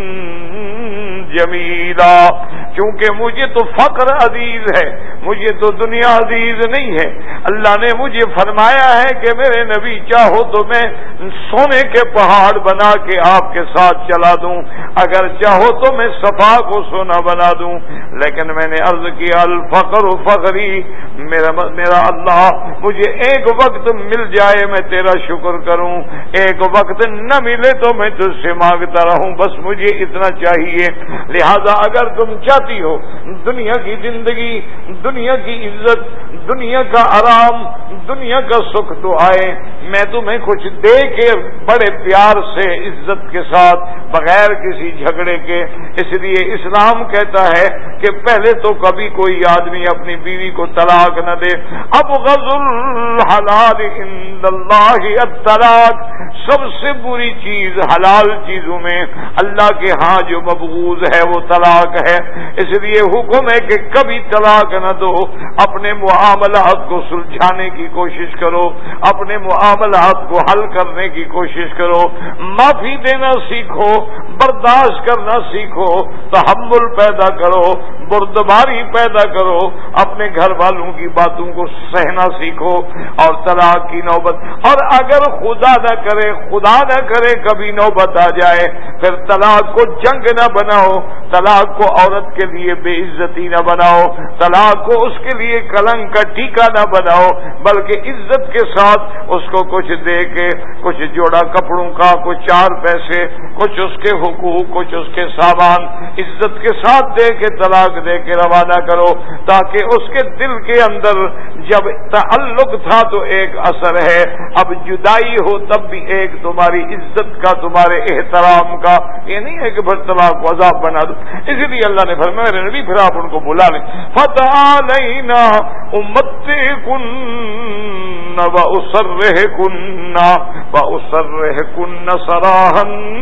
جمیلا، کیونکہ مجھے تو فقر عزیز ہے، مجھے تو دنیا عزیز نہیں ہے۔ اللہ نے مجھے فرمایا ہے کہ میرے نبی چاہو تو میں سونے کے پہاڑ بنا کے آپ کے ساتھ چلا دوں، اگر چاہو تو میں صفا کو سونا بنا دوں، لیکن میں نے عرض کیا الفقر فقری، میرا میرا اللہ مجھے ایک وقت مل جائے میں تیرا شکر کروں، ایک وقت نہ ملے تو میں تجھ سے مانگتا رہوں، بس مجھے اتنا چاہیے۔ لہذا اگر تم چاہتی ہو دنیا کی زندگی، دنیا کی عزت، دنیا کا آرام، دنیا کا سکھ تو آئے، میں تمہیں کچھ دے کے بڑے پیار سے عزت کے ساتھ بغیر کسی جھگڑے کے، اس لیے اسلام کہتا ہے کہ پہلے تو کبھی کوئی آدمی اپنی بیوی کو طلاق نہ دے۔ ابغض الحلال عند اللہ الطلاق، سب سے بری چیز حلال چیزوں میں اللہ کے ہاں جو مبغوض ہے وہ طلاق ہے، اس لیے حکم ہے کہ کبھی طلاق نہ دو، اپنے معاملات کو سلجھانے کی کوشش کرو، اپنے معاملات کو حل کرنے کی کوشش کرو، معافی دینا سیکھو، برداشت کرنا سیکھو، تحمل پیدا کرو، بردباری پیدا کرو، اپنے گھر والوں کی باتوں کو سہنا سیکھو، اور طلاق کی نوبت، اور اگر خدا نہ کرے خدا نہ کرے کبھی نوبت آ جائے پھر طلاق کو جنگ نہ بناؤ، طلاق کو عورت کے لیے بے عزتی نہ بناؤ، طلاق کو اس کے لیے کلنک کا ٹیکا نہ بناؤ، بلکہ عزت کے ساتھ اس کو کچھ دے کے، کچھ جوڑا کپڑوں کا، کچھ چار پیسے، کچھ اس کے حقوق، کچھ اس کے سامان عزت کے ساتھ دے کے طلاق دے کے روانہ کرو، تاکہ اس کے دل کے اندر جب تعلق تھا تو ایک اثر ہے، اب جدائی ہو تب بھی ایک تمہاری عزت کا، تمہارے احترام کا، یہ نہیں ہے کہ پھر طلاق کو عذاب بنا دو۔ اسی لیے اللہ نے فرمایا میرے نبی پھر آپ ان کو بلا لیں، فتعالینا امتعکن واسرحکن واسرحکن سراحا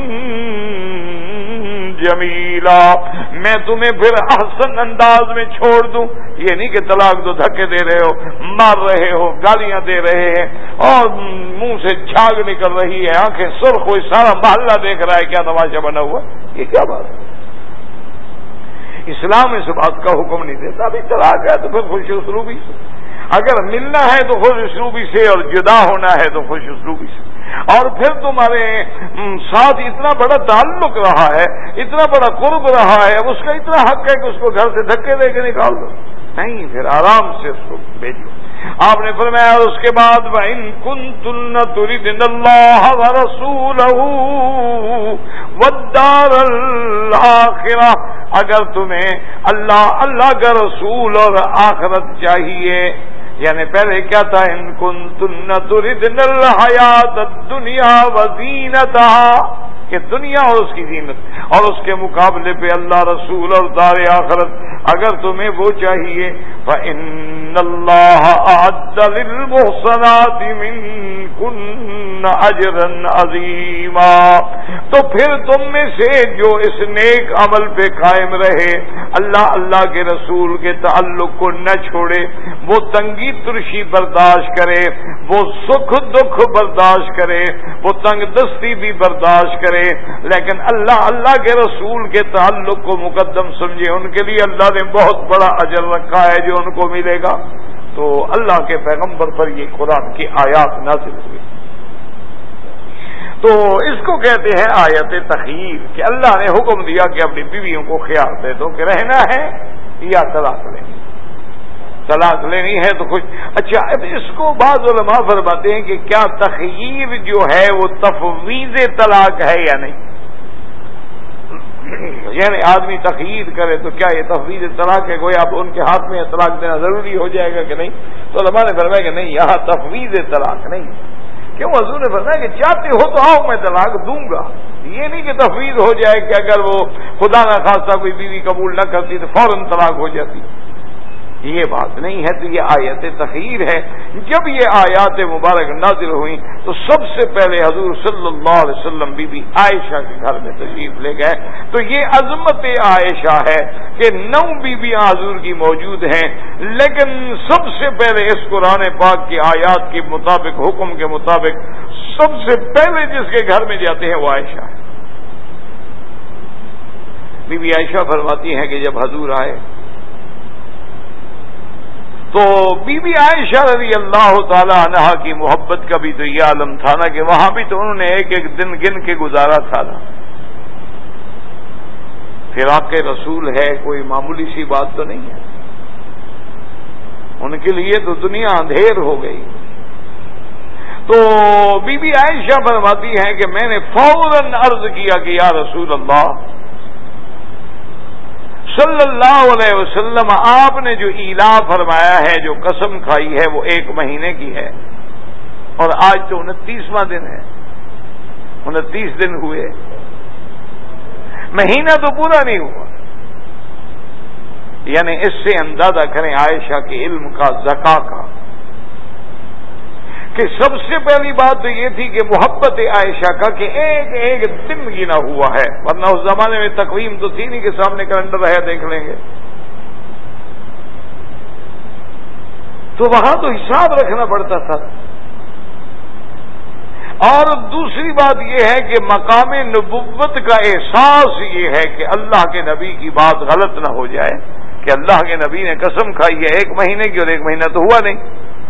جمیلا، میں تمہیں پھر احسن انداز میں چھوڑ دوں، یہ نہیں کہ طلاق دو دھکے دے رہے ہو، مار رہے ہو، گالیاں دے رہے ہیں اور منہ سے جھاگ نکل رہی ہے، آنکھیں سرخ ہوئی، سارا محلہ دیکھ رہا ہے کیا تماشا بنا ہوا، یہ کیا بات ہے؟ اسلام اس بات کا حکم نہیں دیتا، ابھی طلاق ہے تو پھر خوش اسلوبی سے، اگر ملنا ہے تو خوش اسلوبی سے، اور جدا ہونا ہے تو خوش اسلوبی سے، اور پھر تمہارے ساتھ اتنا بڑا تعلق رہا ہے، اتنا بڑا قرب رہا ہے، اب اس کا اتنا حق ہے کہ اس کو گھر سے دھکے دے کے نکال دو، نہیں، پھر آرام سے اس کو بھیجو۔ آپ نے فرمایا اس کے بعد وَإِن كُنتُنَّ تُرِدْنَ اللَّهَ وَرَسُولَهُ وَالدَّارَ الْآخِرَةَ، اگر تمہیں اللہ، اللہ کا رسول اور آخرت چاہیے، یعنی پہلے کیا تھا ان کنتن تردن الحیات الدنیا وزینتها، کہ دنیا اور اس کی زینت اور اس کے مقابلے پہ اللہ رسول اور دار آخرت اگر تمہیں وہ چاہیے، فإن اللہ اعد للمحصنات منکن اجرا عظیما، تو پھر تم میں سے جو اس نیک عمل پہ قائم رہے، اللہ اللہ کے رسول کے تعلق کو نہ چھوڑے، وہ تنگی ترشی برداشت کرے، وہ سکھ دکھ برداشت کرے، وہ تنگ دستی بھی برداشت کرے، لیکن اللہ اللہ کے رسول کے تعلق کو مقدم سمجھے، ان کے لیے اللہ نے بہت بڑا اجر رکھا ہے جو ان کو ملے گا۔ تو اللہ کے پیغمبر پر یہ قرآن کی آیات نازل ہوئی، تو اس کو کہتے ہیں آیت تخییر، کہ اللہ نے حکم دیا کہ اپنی بیویوں کو خیار دے دو کہ رہنا ہے یا طلاق لینی، طلاق لینی ہے تو کچھ اچھا۔ اب اس کو بعض علماء فرماتے ہیں کہ کیا تخییر جو ہے وہ تفویض طلاق ہے یا نہیں، یعنی آدمی تخییر کرے تو کیا یہ تفویض طلاق ہے، کوئی آپ ان کے ہاتھ میں طلاق دینا ضروری ہو جائے گا کہ نہیں؟ تو علماء نے فرمایا کہ نہیں، یہاں تفویض طلاق نہیں، کیوں؟ حضور نے فرمایا کہ چاہتے ہو تو آؤ میں طلاق دوں گا، یہ نہیں کہ تفویض ہو جائے کہ اگر وہ خدا نہ خواستہ کوئی بیوی قبول نہ کرتی تو فوراً طلاق ہو جاتی، یہ بات نہیں ہے۔ تو یہ آیت تخییر ہے۔ جب یہ آیات مبارک نازل ہوئیں تو سب سے پہلے حضور صلی اللہ علیہ وسلم بی بی عائشہ کے گھر میں تشریف لے گئے، تو یہ عظمت عائشہ ہے کہ نو بیویاں حضور کی موجود ہیں، لیکن سب سے پہلے اس قرآن پاک کی آیات کے مطابق، حکم کے مطابق سب سے پہلے جس کے گھر میں جاتے ہیں وہ عائشہ ہے۔ بی بی عائشہ فرماتی ہیں کہ جب حضور آئے تو بی بی عائشہ رضی اللہ تعالی عنہا کی محبت کا بھی تو یہ عالم تھا نا کہ وہاں بھی تو انہوں نے ایک ایک دن گن کے گزارا تھا نا، فراق رسول ہے کوئی معمولی سی بات تو نہیں ہے، ان کے لیے تو دنیا اندھیر ہو گئی۔ تو بی بی عائشہ فرماتی ہیں کہ میں نے فوراً عرض کیا کہ یا رسول اللہ صلی اللہ علیہ وسلم، آپ نے جو ایلا فرمایا ہے، جو قسم کھائی ہے، وہ ایک مہینے کی ہے، اور آج تو انتیسواں دن ہے، انتیس دن ہوئے، مہینہ تو پورا نہیں ہوا، یعنی اس سے اندازہ کریں عائشہ کے علم کا، ذکا کا، کہ سب سے پہلی بات تو یہ تھی کہ محبت عائشہ کا کہ ایک ایک دن گنا ہوا ہے، ورنہ اس زمانے میں تقویم تو تھی نہیں کہ سامنے کیلنڈر ہے دیکھ لیں گے، تو وہاں تو حساب رکھنا پڑتا تھا۔ اور دوسری بات یہ ہے کہ مقام نبوت کا احساس یہ ہے کہ اللہ کے نبی کی بات غلط نہ ہو جائے، کہ اللہ کے نبی نے قسم کھائی ہے ایک مہینے کی اور ایک مہینہ تو ہوا نہیں،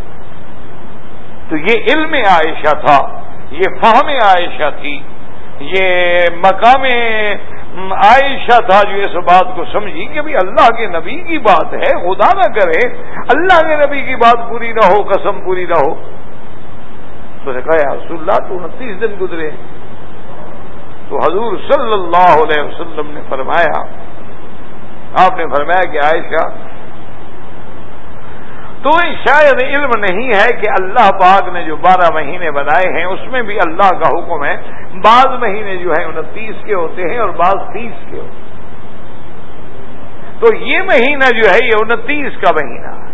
تو یہ علم عائشہ تھا، یہ فہم عائشہ تھی، یہ مقام عائشہ تھا جو اس بات کو سمجھی کہ بھی اللہ کے نبی کی بات ہے، خدا نہ کرے اللہ کے نبی کی بات پوری نہ ہو، قسم پوری نہ ہو، تو نے کہا یا رسول اللہ تو انتیس دن گزرے. تو حضور صلی اللہ علیہ وسلم نے فرمایا, آپ نے فرمایا کہ عائشہ تو شاید علم نہیں ہے کہ اللہ پاک نے جو بارہ مہینے بنائے ہیں اس میں بھی اللہ کا حکم ہے, بعض مہینے جو ہیں انتیس کے ہوتے ہیں اور بعض تیس کے ہوتے ہیں. تو یہ مہینہ جو ہے یہ انتیس کا مہینہ ہے.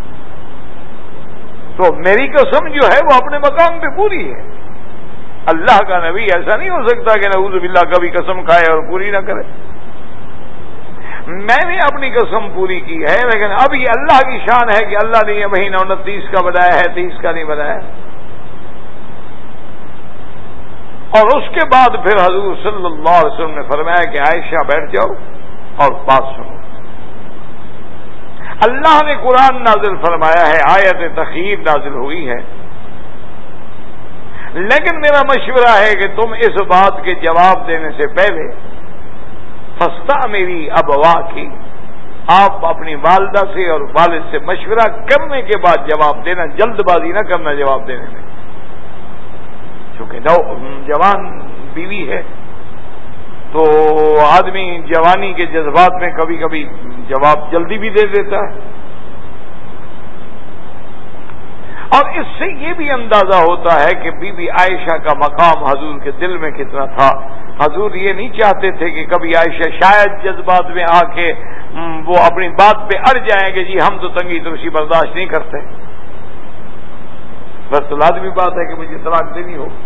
تو میری قسم جو ہے وہ اپنے مقام پہ پوری ہے. اللہ کا نبی ایسا نہیں ہو سکتا کہ نعوذ باللہ کبھی قسم کھائے اور پوری نہ کرے. میں نے اپنی قسم پوری کی ہے, لیکن اب یہ اللہ کی شان ہے کہ اللہ نے یہ مہینہ انتیس کا بنایا ہے, تیس کا نہیں بنایا. اور اس کے بعد پھر حضور صلی اللہ علیہ وسلم نے فرمایا کہ عائشہ بیٹھ جاؤ اور بات سنو. اللہ نے قرآن نازل فرمایا ہے, آیت تخیر نازل ہوئی ہے, لیکن میرا مشورہ ہے کہ تم اس بات کے جواب دینے سے پہلے فستا میری ابوا کی, آپ اپنی والدہ سے اور والد سے مشورہ کرنے کے بعد جواب دینا, جلد بازی نہ کرنا جواب دینے میں, چونکہ نو جوان بیوی ہے تو آدمی جوانی کے جذبات میں کبھی کبھی جواب جلدی بھی دے دیتا ہے. اور اس سے یہ بھی اندازہ ہوتا ہے کہ بی بی عائشہ کا مقام حضور کے دل میں کتنا تھا. حضور یہ نہیں چاہتے تھے کہ کبھی عائشہ شاید جذبات میں آ کے وہ اپنی بات پہ اڑ جائیں کہ جی ہم تو تنگی ترشی برداشت نہیں کرتے, بس تو لازمی بات ہے کہ مجھے طلاق دینی ہو.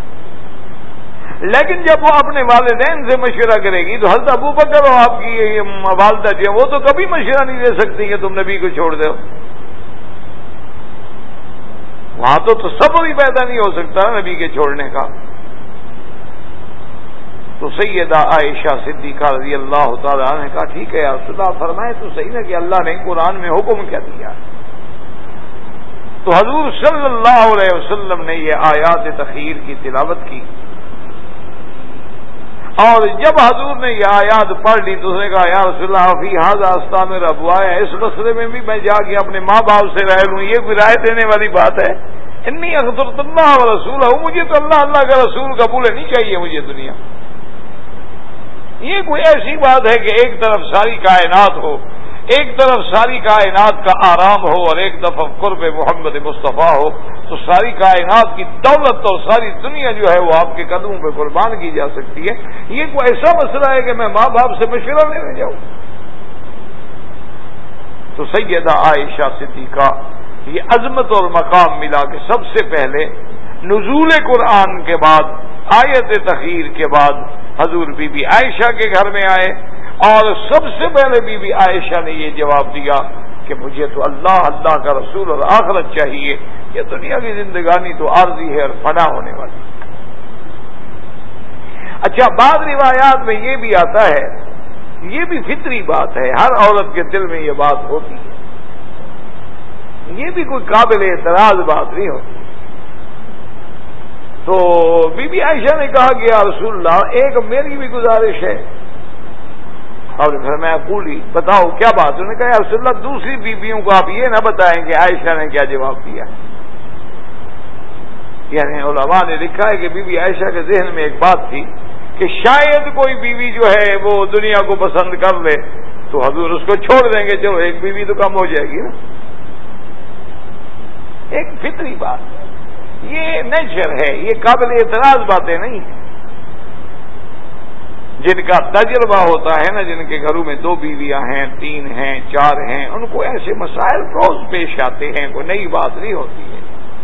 لیکن جب وہ اپنے والدین سے مشورہ کرے گی تو حضرت ابو بکر اور آپ کی والدہ جو وہ تو کبھی مشورہ نہیں دے سکتی کہ تم نبی کو چھوڑ دو. وہاں تو تصور ہی پیدا نہیں ہو سکتا نبی کے چھوڑنے کا. تو سیدہ عائشہ صدیقہ رضی اللہ تعالیٰ نے کہا ٹھیک ہے یا رسول اللہ, فرمائے تو صحیح نا کہ اللہ نے قرآن میں حکم کیا دیا. تو حضور صلی اللہ علیہ وسلم نے یہ آیات تخیر کی تلاوت کی, اور جب حضور نے یہ آیات پڑھ لی تو اس نے کہا یا رسول اللہ فی ھذا استامر ابوایا, اس مسئلے میں بھی میں جا کے اپنے ماں باپ سے رہ لوں, یہ کوئی رائے دینے والی بات ہے؟ انی اخبرت اللہ ورسولہ, مجھے تو اللہ اللہ کا رسول قبول نہیں چاہیے مجھے دنیا. یہ کوئی ایسی بات ہے کہ ایک طرف ساری کائنات ہو, ایک طرف ساری کائنات کا آرام ہو اور ایک طرف قرب محمد مصطفیٰ ہو, تو ساری کائنات کی دولت اور ساری دنیا جو ہے وہ آپ کے قدموں پہ قربان کی جا سکتی ہے. یہ کوئی ایسا مسئلہ ہے کہ میں ماں باپ سے مشورہ لینے جاؤں؟ تو سیدہ عائشہ صدیقہ یہ عظمت اور مقام ملا کہ سب سے پہلے نزول قرآن کے بعد, آیت تخیر کے بعد حضور بی بی عائشہ کے گھر میں آئے, اور سب سے پہلے بی بی عائشہ نے یہ جواب دیا کہ مجھے تو اللہ اللہ کا رسول اور آخرت چاہیے, یہ دنیا کی زندگانی تو عارضی ہے اور فنا ہونے والی. اچھا, بعض روایات میں یہ بھی آتا ہے, یہ بھی فطری بات ہے, ہر عورت کے دل میں یہ بات ہوتی ہے, یہ بھی کوئی قابل اعتراض بات نہیں ہوتی. تو بی بی عائشہ نے کہا کہ یا رسول اللہ ایک میری بھی گزارش ہے. اور پھر میں پوری بتاؤ کیا بات؟ انہوں نے کہا یا رسول اللہ دوسری بیویوں کو آپ یہ نہ بتائیں کہ عائشہ نے کیا جواب دیا. یعنی علماء نے لکھا ہے کہ بی بی عائشہ کے ذہن میں ایک بات تھی کہ شاید کوئی بیوی جو ہے وہ دنیا کو پسند کر لے تو حضور اس کو چھوڑ دیں گے, چلو ایک بیوی تو کم ہو جائے گی نا. ایک فطری بات ہے, یہ نیچر ہے, یہ قابل اعتراض باتیں نہیں ہیں. جن کا تجربہ ہوتا ہے نا, جن کے گھروں میں دو بیویاں ہیں, تین ہیں, چار ہیں, ان کو ایسے مسائل روز پیش آتے ہیں, کوئی نئی بات نہیں ہوتی ہے.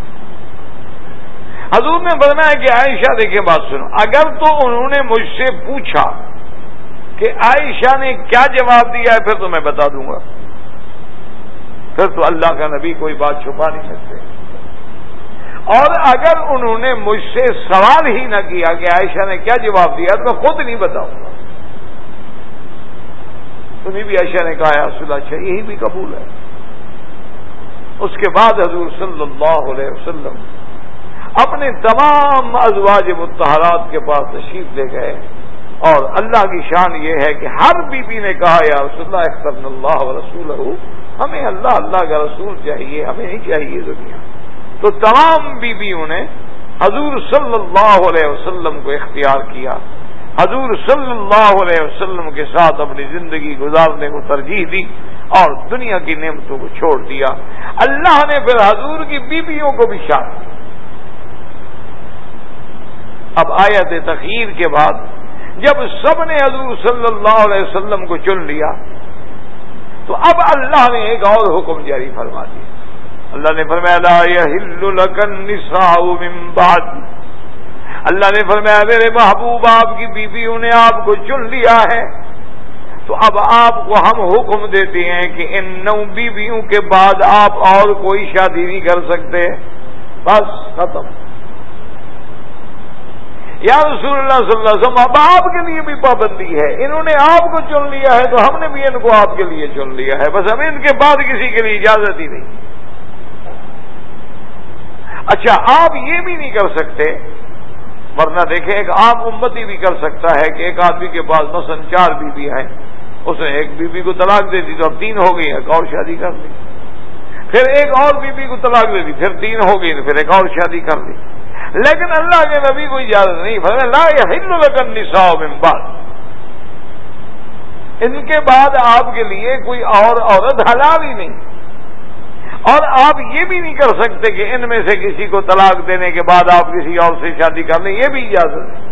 حضور نے فرمایا کہ عائشہ دیکھیں بات سنو, اگر تو انہوں نے مجھ سے پوچھا کہ عائشہ نے کیا جواب دیا ہے پھر تو میں بتا دوں گا, پھر تو اللہ کا نبی کوئی بات چھپا نہیں سکتے. اور اگر انہوں نے مجھ سے سوال ہی نہ کیا کہ عائشہ نے کیا جواب دیا تو میں خود نہیں بتاؤں گا. تو بی بی عائشہ نے کہا یا رسول اللہ اچھا یہی بھی قبول ہے. اس کے بعد حضور صلی اللہ علیہ وسلم اپنے تمام ازواج مطہرات کے پاس تشریف لے گئے, اور اللہ کی شان یہ ہے کہ ہر بی بی نے کہا یا رسول اللہ اخترنا اللہ ورسولہ, ہمیں اللہ اللہ کا رسول چاہیے, ہمیں نہیں چاہیے دنیا. تو تمام بیویوں نے حضور صلی اللہ علیہ وسلم کو اختیار کیا، حضور صلی اللہ علیہ وسلم کے ساتھ اپنی زندگی گزارنے کو ترجیح دی اور دنیا کی نعمتوں کو چھوڑ دیا۔ اللہ نے پھر حضور کی بیویوں کو بھی شامل کیا۔ اب آیت تخیر کے بعد جب سب نے حضور صلی اللہ علیہ وسلم کو چن لیا تو اب اللہ نے ایک اور حکم جاری فرما دیا۔ اللہ نے فرمایا لا یحل لک النساء من بعد، اللہ نے فرمایا میرے محبوب آپ کی بیویوں نے آپ کو چن لیا ہے تو اب آپ کو ہم حکم دیتے ہیں کہ ان نو بیویوں کے بعد آپ اور کوئی شادی نہیں کر سکتے، بس ختم۔ یا رسول اللہ صلی اللہ علیہ وسلم اب آپ کے لیے بھی پابندی ہے، انہوں نے آپ کو چن لیا ہے تو ہم نے بھی ان کو آپ کے لیے چن لیا ہے، بس ہمیں ان کے بعد کسی کے لیے اجازت ہی نہیں۔ اچھا آپ یہ بھی نہیں کر سکتے، ورنہ دیکھیں ایک عام امتی بھی کر سکتا ہے کہ ایک آدمی کے پاس مثلا چار بیویاں ہیں، اس نے ایک بیوی کو طلاق دے دی تو اب تین ہو گئی، ایک اور شادی کر لی، پھر ایک اور بیوی کو طلاق دے دی، پھر تین ہو گئی، پھر ایک اور شادی کر لی۔ لیکن اللہ کے نبی کو اجازت نہیں، فرمایا لا یحل لک النساء من بعد، ان کے بعد آپ کے لیے کوئی اور عورت حلال ہی نہیں، اور آپ یہ بھی نہیں کر سکتے کہ ان میں سے کسی کو طلاق دینے کے بعد آپ کسی اور سے شادی کر لیں، یہ بھی اجازت نہیں۔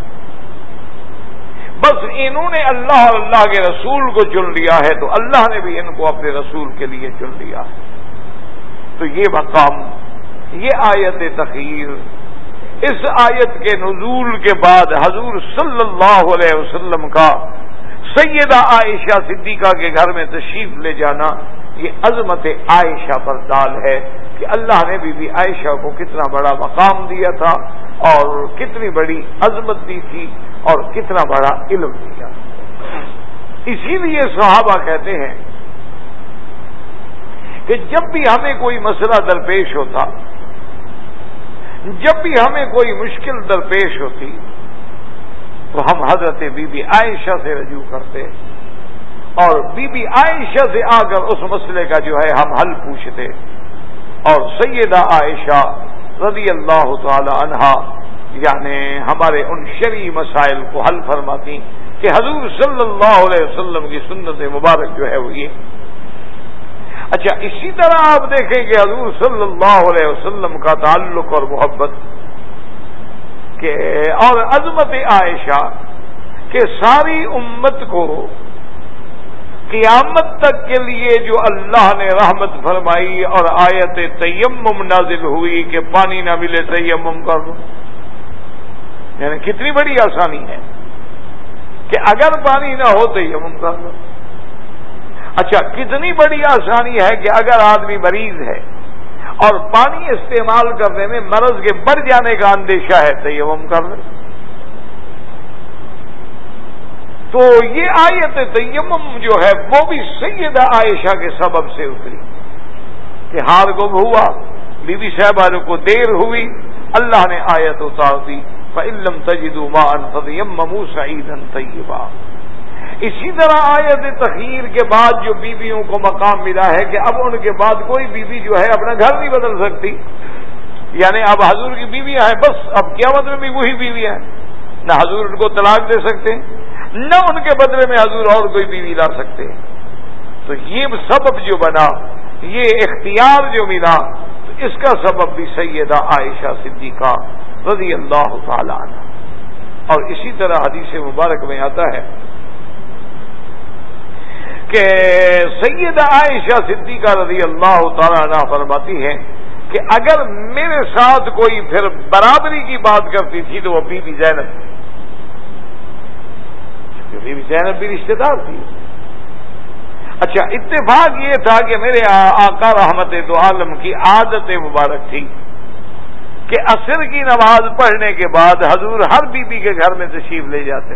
بس انہوں نے اللہ اور اللہ کے رسول کو چن لیا ہے تو اللہ نے بھی ان کو اپنے رسول کے لیے چن لیا ہے۔ تو یہ مقام، یہ آیت تخیر، اس آیت کے نزول کے بعد حضور صلی اللہ علیہ وسلم کا سیدہ عائشہ صدیقہ کے گھر میں تشریف لے جانا، یہ عظمت عائشہ پر دال ہے کہ اللہ نے بی بی عائشہ کو کتنا بڑا مقام دیا تھا اور کتنی بڑی عظمت دی تھی اور کتنا بڑا علم دیا۔ اسی لیے صحابہ کہتے ہیں کہ جب بھی ہمیں کوئی مسئلہ درپیش ہوتا، جب بھی ہمیں کوئی مشکل درپیش ہوتی تو ہم حضرت بی بی عائشہ سے رجوع کرتے اور بی بی عائشہ سے آ کر اس مسئلے کا جو ہے ہم حل پوچھتے، اور سیدہ عائشہ رضی اللہ تعالی عنہا یعنی ہمارے ان شرعی مسائل کو حل فرماتی کہ حضور صلی اللہ علیہ وسلم کی سنت مبارک جو ہے وہ یہ۔ اچھا اسی طرح آپ دیکھیں کہ حضور صلی اللہ علیہ وسلم کا تعلق اور محبت کہ اور عظمت عائشہ کہ ساری امت کو قیامت تک کے لیے جو اللہ نے رحمت فرمائی اور آیت تیمم نازل ہوئی کہ پانی نہ ملے تیمم کر لو، یعنی کتنی بڑی آسانی ہے کہ اگر پانی نہ ہو تیمم کر لو۔ اچھا کتنی بڑی آسانی ہے کہ اگر آدمی مریض ہے اور پانی استعمال کرنے میں مرض کے بڑھ جانے کا اندیشہ ہے تیمم کر لے۔ تو یہ آیت تیمم جو ہے وہ بھی سیدہ عائشہ کے سبب سے اتری کہ ہار گم ہوا، بی بی صاحبہ کو دیر ہوئی، اللہ نے آیت اتار دی فَإِن لَّمْ تَجِدُوا مَاءً فَتَيَمَّمُوا صَعِيدًا طَيِّبًا۔ اسی طرح آیت تخیر کے بعد جو بیویوں کو مقام ملا ہے کہ اب ان کے بعد کوئی بیوی جو ہے اپنا گھر نہیں بدل سکتی، یعنی اب حضور کی بیویاں ہیں، بس اب قیامت میں بھی وہی بیویاں ہیں، نہ حضور ان کو طلاق دے سکتے نہ ان کے بدلے میں حضور اور کوئی بیوی لا سکتے۔ تو یہ سبب جو بنا، یہ اختیار جو ملا، تو اس کا سبب بھی سیدہ عائشہ صدیقہ رضی اللہ تعالی عنہ۔ اور اسی طرح حدیث مبارک میں آتا ہے کہ سیدہ عائشہ صدیقہ رضی اللہ تعالی عنہ فرماتی ہیں کہ اگر میرے ساتھ کوئی پھر برابری کی بات کرتی تھی تو وہ بی بی زینب، بی بی زینب بھی رشتہ دار تھی۔ اچھا اتفاق یہ تھا کہ میرے آقا رحمت دو عالم کی عادت مبارک تھی کہ عصر کی نماز پڑھنے کے بعد حضور ہر بی بی کے گھر میں تشریف لے جاتے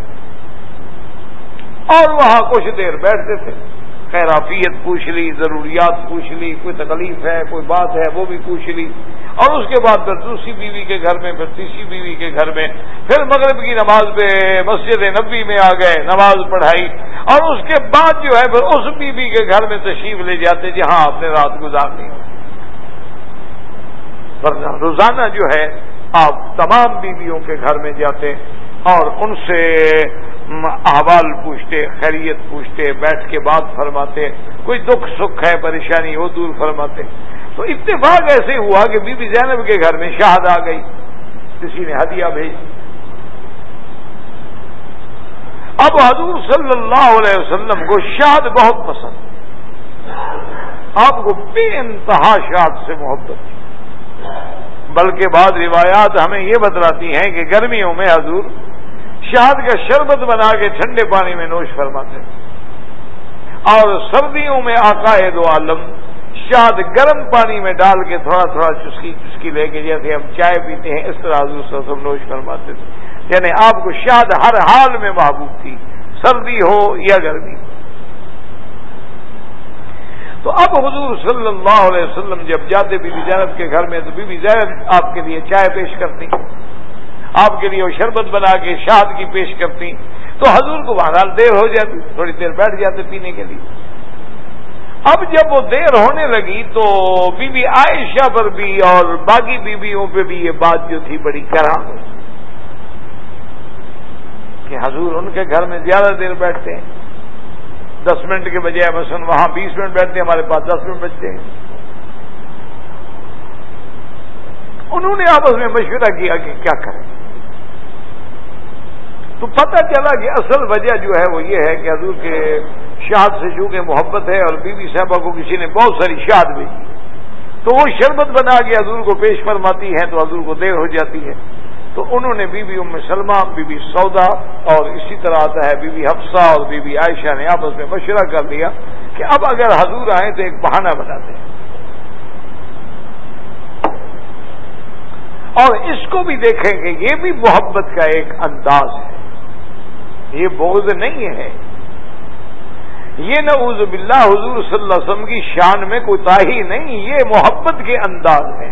اور وہاں کچھ دیر بیٹھتے تھے، خیرافیت پوچھ لی، ضروریات پوچھ لی، کوئی تکلیف ہے کوئی بات ہے وہ بھی پوچھ لی، اور اس کے بعد پھر دوسری بیوی کے گھر میں، پھر تیسری بیوی کے گھر میں، پھر مغرب کی نماز پہ مسجد نبوی میں آ گئے، نماز پڑھائی، اور اس کے بعد جو ہے پھر اس بیوی کے گھر میں تشریف لے جاتے جہاں آپ نے رات گزارنی ہو۔ ورنہ روزانہ جو ہے آپ تمام بیویوں کے گھر میں جاتے اور ان سے احوال پوچھتے، خیریت پوچھتے، بیٹھ کے بات فرماتے، کوئی دکھ سکھ ہے، پریشانی وہ دور فرماتے۔ تو اتفاق ایسے ہوا کہ بی بی زینب کے گھر میں شہد آ گئی، کسی نے ہدیہ بھیج۔ اب حضور صلی اللہ علیہ وسلم کو شہد بہت پسند، آپ کو بے انتہا شہد سے محبت تھی، بلکہ بعض روایات ہمیں یہ بتلاتی ہیں کہ گرمیوں میں حضور شہد کا شربت بنا کے ٹھنڈے پانی میں نوش فرماتے، اور سردیوں میں آقا دو عالم شہد گرم پانی میں ڈال کے تھوڑا تھوڑا چسکی چسکی لے کے جیسے ہم چائے پیتے ہیں اس طرح حضور صلی اللہ علیہ وسلم نوش فرماتے تھے۔ یعنی آپ کو شہد ہر حال میں محبوب تھی، سردی ہو یا گرمی۔ تو اب حضور صلی اللہ علیہ وسلم جب جاتے بی بی زینب کے گھر میں تو بی بی زینب آپ کے لیے چائے پیش کرتی، آپ کے لیے وہ شربت بنا کے شہد کی پیش کرتی، تو حضور کو بہرحال دیر ہو جاتی، تھوڑی دیر بیٹھ جاتے پینے کے لیے۔ اب جب وہ دیر ہونے لگی تو بی بی عائشہ پر بھی اور باقی بیویوں پہ بھی یہ بات جو تھی بڑی کراہ ہوئی کہ حضور ان کے گھر میں زیادہ دیر بیٹھتے ہیں، دس منٹ کے بجائے مثلا وہاں بیس منٹ بیٹھتے ہیں، ہمارے پاس دس منٹ بچتے ہیں۔ انہوں نے آپس میں مشورہ کیا کہ کیا کریں، تو پتہ چلا کہ اصل وجہ جو ہے وہ یہ ہے کہ حضور کے شہد سے چونکہ محبت ہے اور بی بی صاحبہ کو کسی نے بہت ساری شہد بھیجی، تو وہ شربت بنا کے حضور کو پیش فرماتی ہیں تو حضور کو دیر ہو جاتی ہے۔ تو انہوں نے بی بی ام سلمہ، بی بی سودا اور اسی طرح آتا ہے بی بی حفصہ اور بی بی عائشہ نے آپس میں مشورہ کر لیا کہ اب اگر حضور آئیں تو ایک بہانہ بناتے ہیں، اور اس کو بھی دیکھیں کہ یہ بھی محبت کا ایک انداز ہے، یہ بغض نہیں ہے، یہ نعوذ باللہ حضور صلی اللہ علیہ وسلم کی شان میں کوتاہی نہیں، یہ محبت کے انداز ہے۔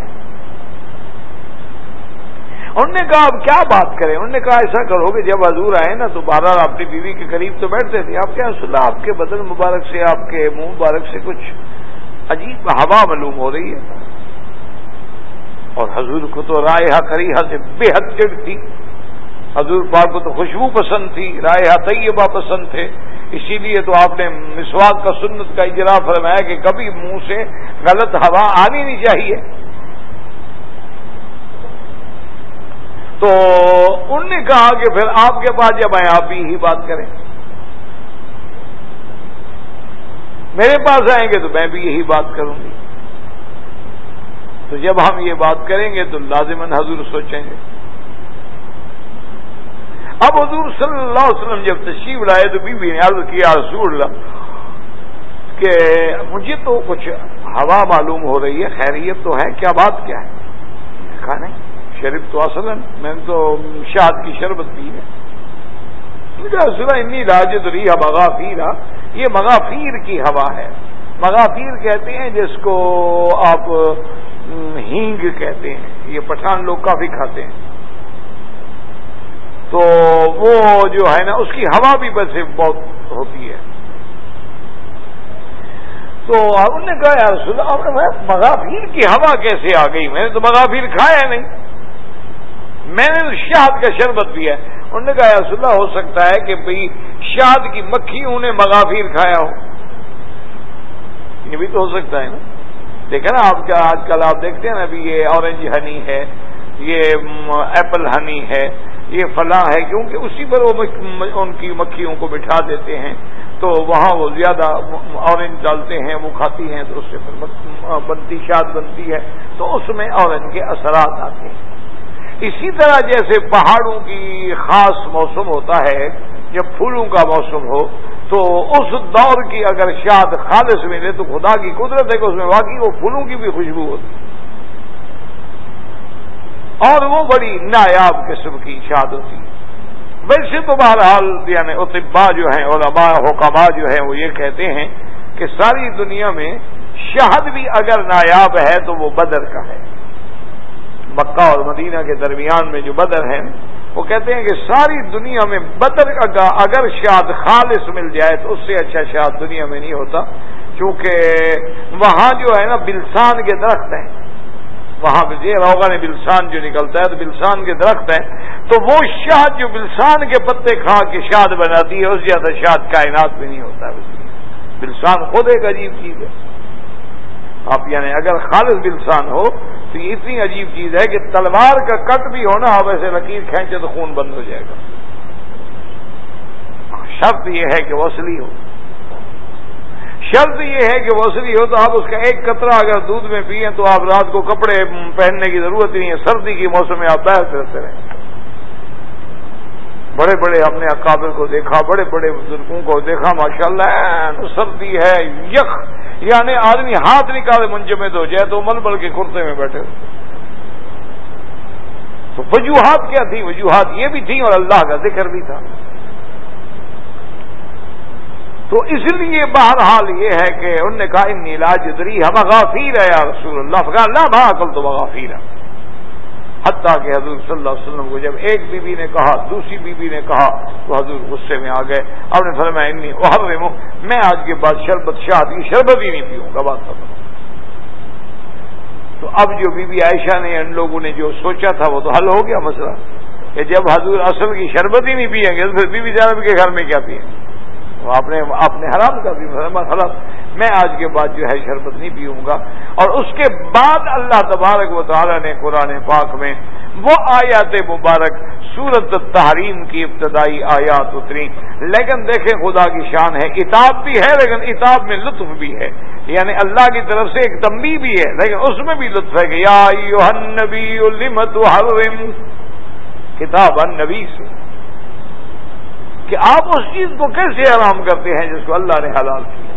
انہوں نے کہا اب کیا بات کریں؟ انہوں نے کہا ایسا کرو کہ جب حضور آئے نا تو بہرحال اپنی بیوی کے قریب تو بیٹھتے تھے، آپ کیا رسول اللہ آپ کے بدن مبارک سے، آپ کے منہ مبارک سے کچھ عجیب ہوا معلوم ہو رہی ہے، اور حضور کو تو رائحہ کریہہ سے بے حد چڑ تھی، حضور پاک کو تو خوشبو پسند تھی، رائحہ طیبہ پسند تھے، اسی لیے تو آپ نے مسواک کا سنت کا اجرا فرمایا کہ کبھی منہ سے غلط ہوا آنی نہیں چاہیے۔ تو انہوں نے کہا کہ پھر آپ کے پاس جب آئیں آپ بھی یہی بات کریں، میرے پاس آئیں گے تو میں بھی یہی بات کروں گی، تو جب ہم یہ بات کریں گے تو لازماً حضور سوچیں گے۔ اب حضور صلی اللہ علیہ وسلم جب تشریف لائے تو بی بی نے عرض کیا رسول اللہ کہ مجھے تو کچھ ہوا معلوم ہو رہی ہے، خیریت تو ہے، کیا بات کیا ہے؟ کہا نہیں شرب تو اصلاً میں نے تو شہد کی شربت پی ہے۔ رسول اللہ انی راجد ریح مغافیرہ، یہ مغافیر کی ہوا ہے، مغافیر کہتے ہیں جس کو آپ ہینگ کہتے ہیں، یہ پٹھان لوگ کافی کھاتے ہیں، تو وہ جو ہے نا اس کی ہوا بھی ویسے بہت ہوتی ہے۔ تو انہوں نے کہا یا رسول اللہ مغافیر کی ہوا کیسے آ گئی؟ میں نے تو مغافیر کھایا نہیں، میں نے تو شہد کا شربت پیا ہے۔ انہوں نے کہا یا رسول اللہ ہو سکتا ہے کہ بھئی شہد کی مکھیوں نے مغافیر کھایا ہو، یہ بھی تو ہو سکتا ہے نا۔ دیکھیں نا آپ کیا آج کل آپ دیکھتے ہیں نا ابھی یہ اورنج ہنی ہے، یہ ایپل ہنی ہے، یہ فلاں ہے، کیونکہ اسی پر وہ ان کی مکھیوں کو بٹھا دیتے ہیں تو وہاں وہ زیادہ اورنج ڈالتے ہیں، وہ کھاتی ہیں تو اس سے پھر بنتی شاد بنتی ہے، تو اس میں اورنج کے اثرات آتے ہیں۔ اسی طرح جیسے پہاڑوں کی خاص موسم ہوتا ہے جب پھولوں کا موسم ہو، تو اس دور کی اگر شاد خالص ملے تو خدا کی قدرت ہے کہ اس میں واقعی وہ پھولوں کی بھی خوشبو ہوتی اور وہ بڑی نایاب قسم کی شاد ہوتی ہے۔ ویسے تو بہرحال یعنی اطباء جو ہیں، علماء حکماء جو ہیں، وہ یہ کہتے ہیں کہ ساری دنیا میں شہد بھی اگر نایاب ہے تو وہ بدر کا ہے، مکہ اور مدینہ کے درمیان میں جو بدر ہے، وہ کہتے ہیں کہ ساری دنیا میں بدر کا اگر شاد خالص مل جائے تو اس سے اچھا شاد دنیا میں نہیں ہوتا، کیونکہ وہاں جو ہے نا بلسان کے درخت ہیں، وہاں پہ یہ روغن بلسان جو نکلتا ہے تو بلسان کے درخت ہے، تو وہ شہد جو بلسان کے پتے کھا کے شہد بناتی ہے، اس زیادہ شہد کائنات میں نہیں ہوتا ہے۔ بلسان خود ایک عجیب چیز ہے۔ آپ یعنی اگر خالص بلسان ہو تو یہ اتنی عجیب چیز ہے کہ تلوار کا کٹ بھی ہونا، آپ ایسے لکیر کھینچے تو خون بند ہو جائے گا۔ شرط یہ ہے کہ وہ اصلی ہو، شرط یہ ہے کہ وہ اصلی ہو، تو آپ اس کا ایک قطرہ اگر دودھ میں پئیں تو آپ رات کو کپڑے پہننے کی ضرورت ہی نہیں ہے، سردی کی موسم میں آپ پیر پھرتے رہیں۔ بڑے بڑے ہم نے اکابر کو دیکھا، بڑے بڑے بزرگوں کو دیکھا، ماشاءاللہ سردی ہے یخ، یعنی آدمی ہاتھ نکالے منجمد ہو جائے تو مل مل کے کرتے میں بیٹھے۔ تو وجوہات کیا تھی؟ وجوہات یہ بھی تھیں اور اللہ کا ذکر بھی تھا۔ تو اس لیے بہرحال یہ ہے کہ انہوں نے کہا انی لا جدری ہم غافیر ہے یا رسول اللہ، فقال لا ما عقل تو غافیر ہے، حتیٰ کہ حضور صلی اللہ علیہ وسلم کو جب ایک بی بی نے کہا، دوسری بی بی نے کہا تو حضور غصے میں آ گئے۔ آپ نے فرمایا انی احرم، میں آج کے بعد شربت شہد کی شربت ہی نہیں پیوں گا، بات ختم۔ تو اب جو بی بی عائشہ نے ان لوگوں نے جو سوچا تھا وہ تو حل ہو گیا مسئلہ، کہ جب حضور اصل کی شربت ہی نہیں پیئیں گے تو پھر بی بی زینب کے گھر میں کیا پیئیں؟ آپ نے آپ نے حرام کا بھی حرام، میں آج کے بعد جو ہے شربت نہیں پیوں گا۔ اور اس کے بعد اللہ تبارک و تعالی نے قرآن پاک میں وہ آیات مبارک سورۃ التحریم کی ابتدائی آیات اتری، لیکن دیکھیں خدا کی شان ہے، عتاب بھی ہے لیکن عتاب میں لطف بھی ہے، یعنی اللہ کی طرف سے ایک تنبیہ بھی ہے لیکن اس میں بھی لطف ہے کہ یا ایھا النبی لم تحرم، کتاب النبی سے کہ آپ اس چیز کو کیسے حرام کرتے ہیں جس کو اللہ نے حلال کیا۔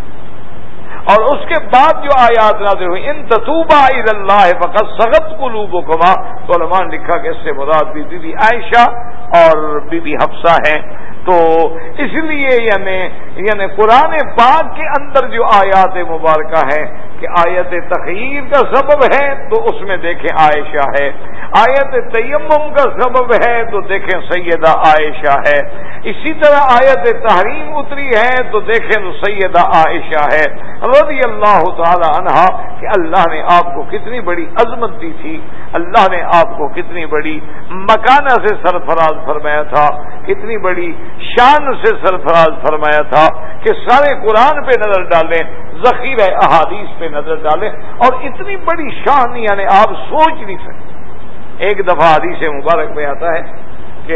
اور اس کے بعد جو آیات نازل ہوئی ان تتوبا الی اللہ فقد صغت قلوبکما، تو علماء نے لکھا کہ اس سے مراد بی بی عائشہ اور بی بی حفصہ ہیں۔ تو اس لیے یعنی یعنی قرآن پاک کے اندر جو آیات مبارکہ ہیں کہ آیت تخیر کا سبب ہے تو اس میں دیکھیں عائشہ ہے، آیت تیمم کا سبب ہے تو دیکھیں سیدہ عائشہ ہے، اسی طرح آیت تحریم اتری ہے تو دیکھیں تو سیدہ عائشہ ہے رضی اللہ تعالی عنہا، کہ اللہ نے آپ کو کتنی بڑی عظمت دی تھی، اللہ نے آپ کو کتنی بڑی مکانہ سے سرفراز فرمایا تھا، کتنی بڑی شان سے سرفراز فرمایا تھا کہ سارے قرآن پہ نظر ڈالیں، ذخیرہ احادیث پہ نظر ڈالیں، اور اتنی بڑی شان یعنی آپ سوچ نہیں سکتے۔ ایک دفعہ حدیث مبارک میں آتا ہے کہ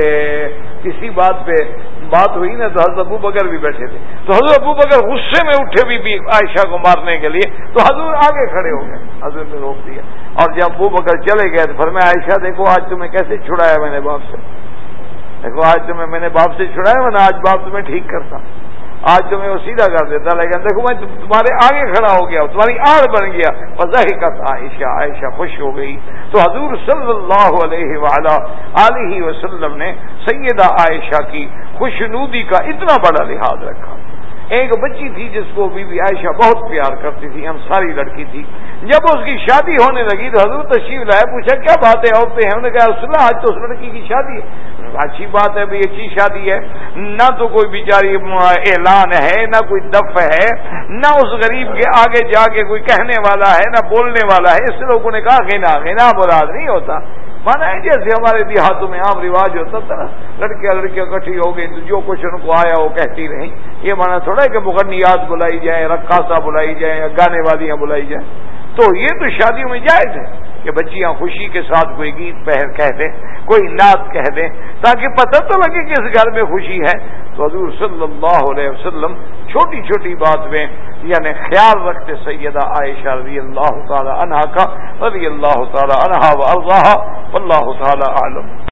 کسی بات پہ بات ہوئی نا تو حضرت ابو بکر بھی بیٹھے تھے، تو حضرت ابو بکر غصے میں اٹھے بھی, بھی عائشہ کو مارنے کے لیے، تو حضور آگے کھڑے ہو گئے، حضور نے روک دیا، اور جب ابو بکر چلے گئے تو فرمایا عائشہ دیکھو آج تمہیں کیسے چھڑایا میں نے باپ سے، دیکھو آج تمہیں میں نے باپ سے چھڑایا، ورنہ آج باپ تمہیں ٹھیک کرتا، آج تمہیں وہ سیدھا کر دیتا، لیکن دیکھو میں تمہارے آگے کھڑا ہو گیا، تمہاری آڑ بن گیا۔ فضحکت عائشہ، عائشہ خوش ہو گئی۔ تو حضور صلی اللہ علیہ وآلہ آلہ وسلم نے سیدہ عائشہ کی خوشنودی کا اتنا بڑا لحاظ رکھا۔ ایک بچی تھی جس کو بی بی عائشہ بہت پیار کرتی تھی، انصاری لڑکی تھی، جب اس کی شادی ہونے لگی تو حضور تشریف لائے، پوچھا کیا بات ہے عورتیں ہیں؟ انہوں نے کہا رسول اللہ آج تو اس لڑکی کی شادی ہے۔ اچھی بات ہے بھائی، اچھی شادی ہے، نہ تو کوئی بیچاری اعلان ہے، نہ کوئی دف ہے، نہ اس غریب کے آگے جا کے کوئی کہنے والا ہے، نہ بولنے والا ہے۔ اس سے لوگوں نے کہا غنا غنا مراد نہیں ہوتا، مانا ہے جیسے ہمارے دیہاتوں میں عام رواج ہوتا تھا نا، لڑکیاں لڑکیاں اکٹھی ہو گئی تو جو کچھ ان کو آیا وہ کہتی رہیں، یہ مانا تھوڑا ہے کہ مغنیات بلائی جائیں، رقاصہ بلائی جائیں، یا گانے والیاں بلائی جائیں۔ تو یہ تو شادیوں میں جائز ہے کہ بچیاں خوشی کے ساتھ کوئی گیت پہر کہہ دیں، کوئی نعت کہہ دیں، تاکہ پتہ تو لگے کہ اس گھر میں خوشی ہے۔ تو حضور صلی اللہ علیہ وسلم چھوٹی چھوٹی بات میں یعنی خیال رکھتے سیدہ عائشہ رضی اللہ تعالی عنہا کا، رضی اللہ تعالی عنہا و ارضاہا، واللہ تعالی اعلم۔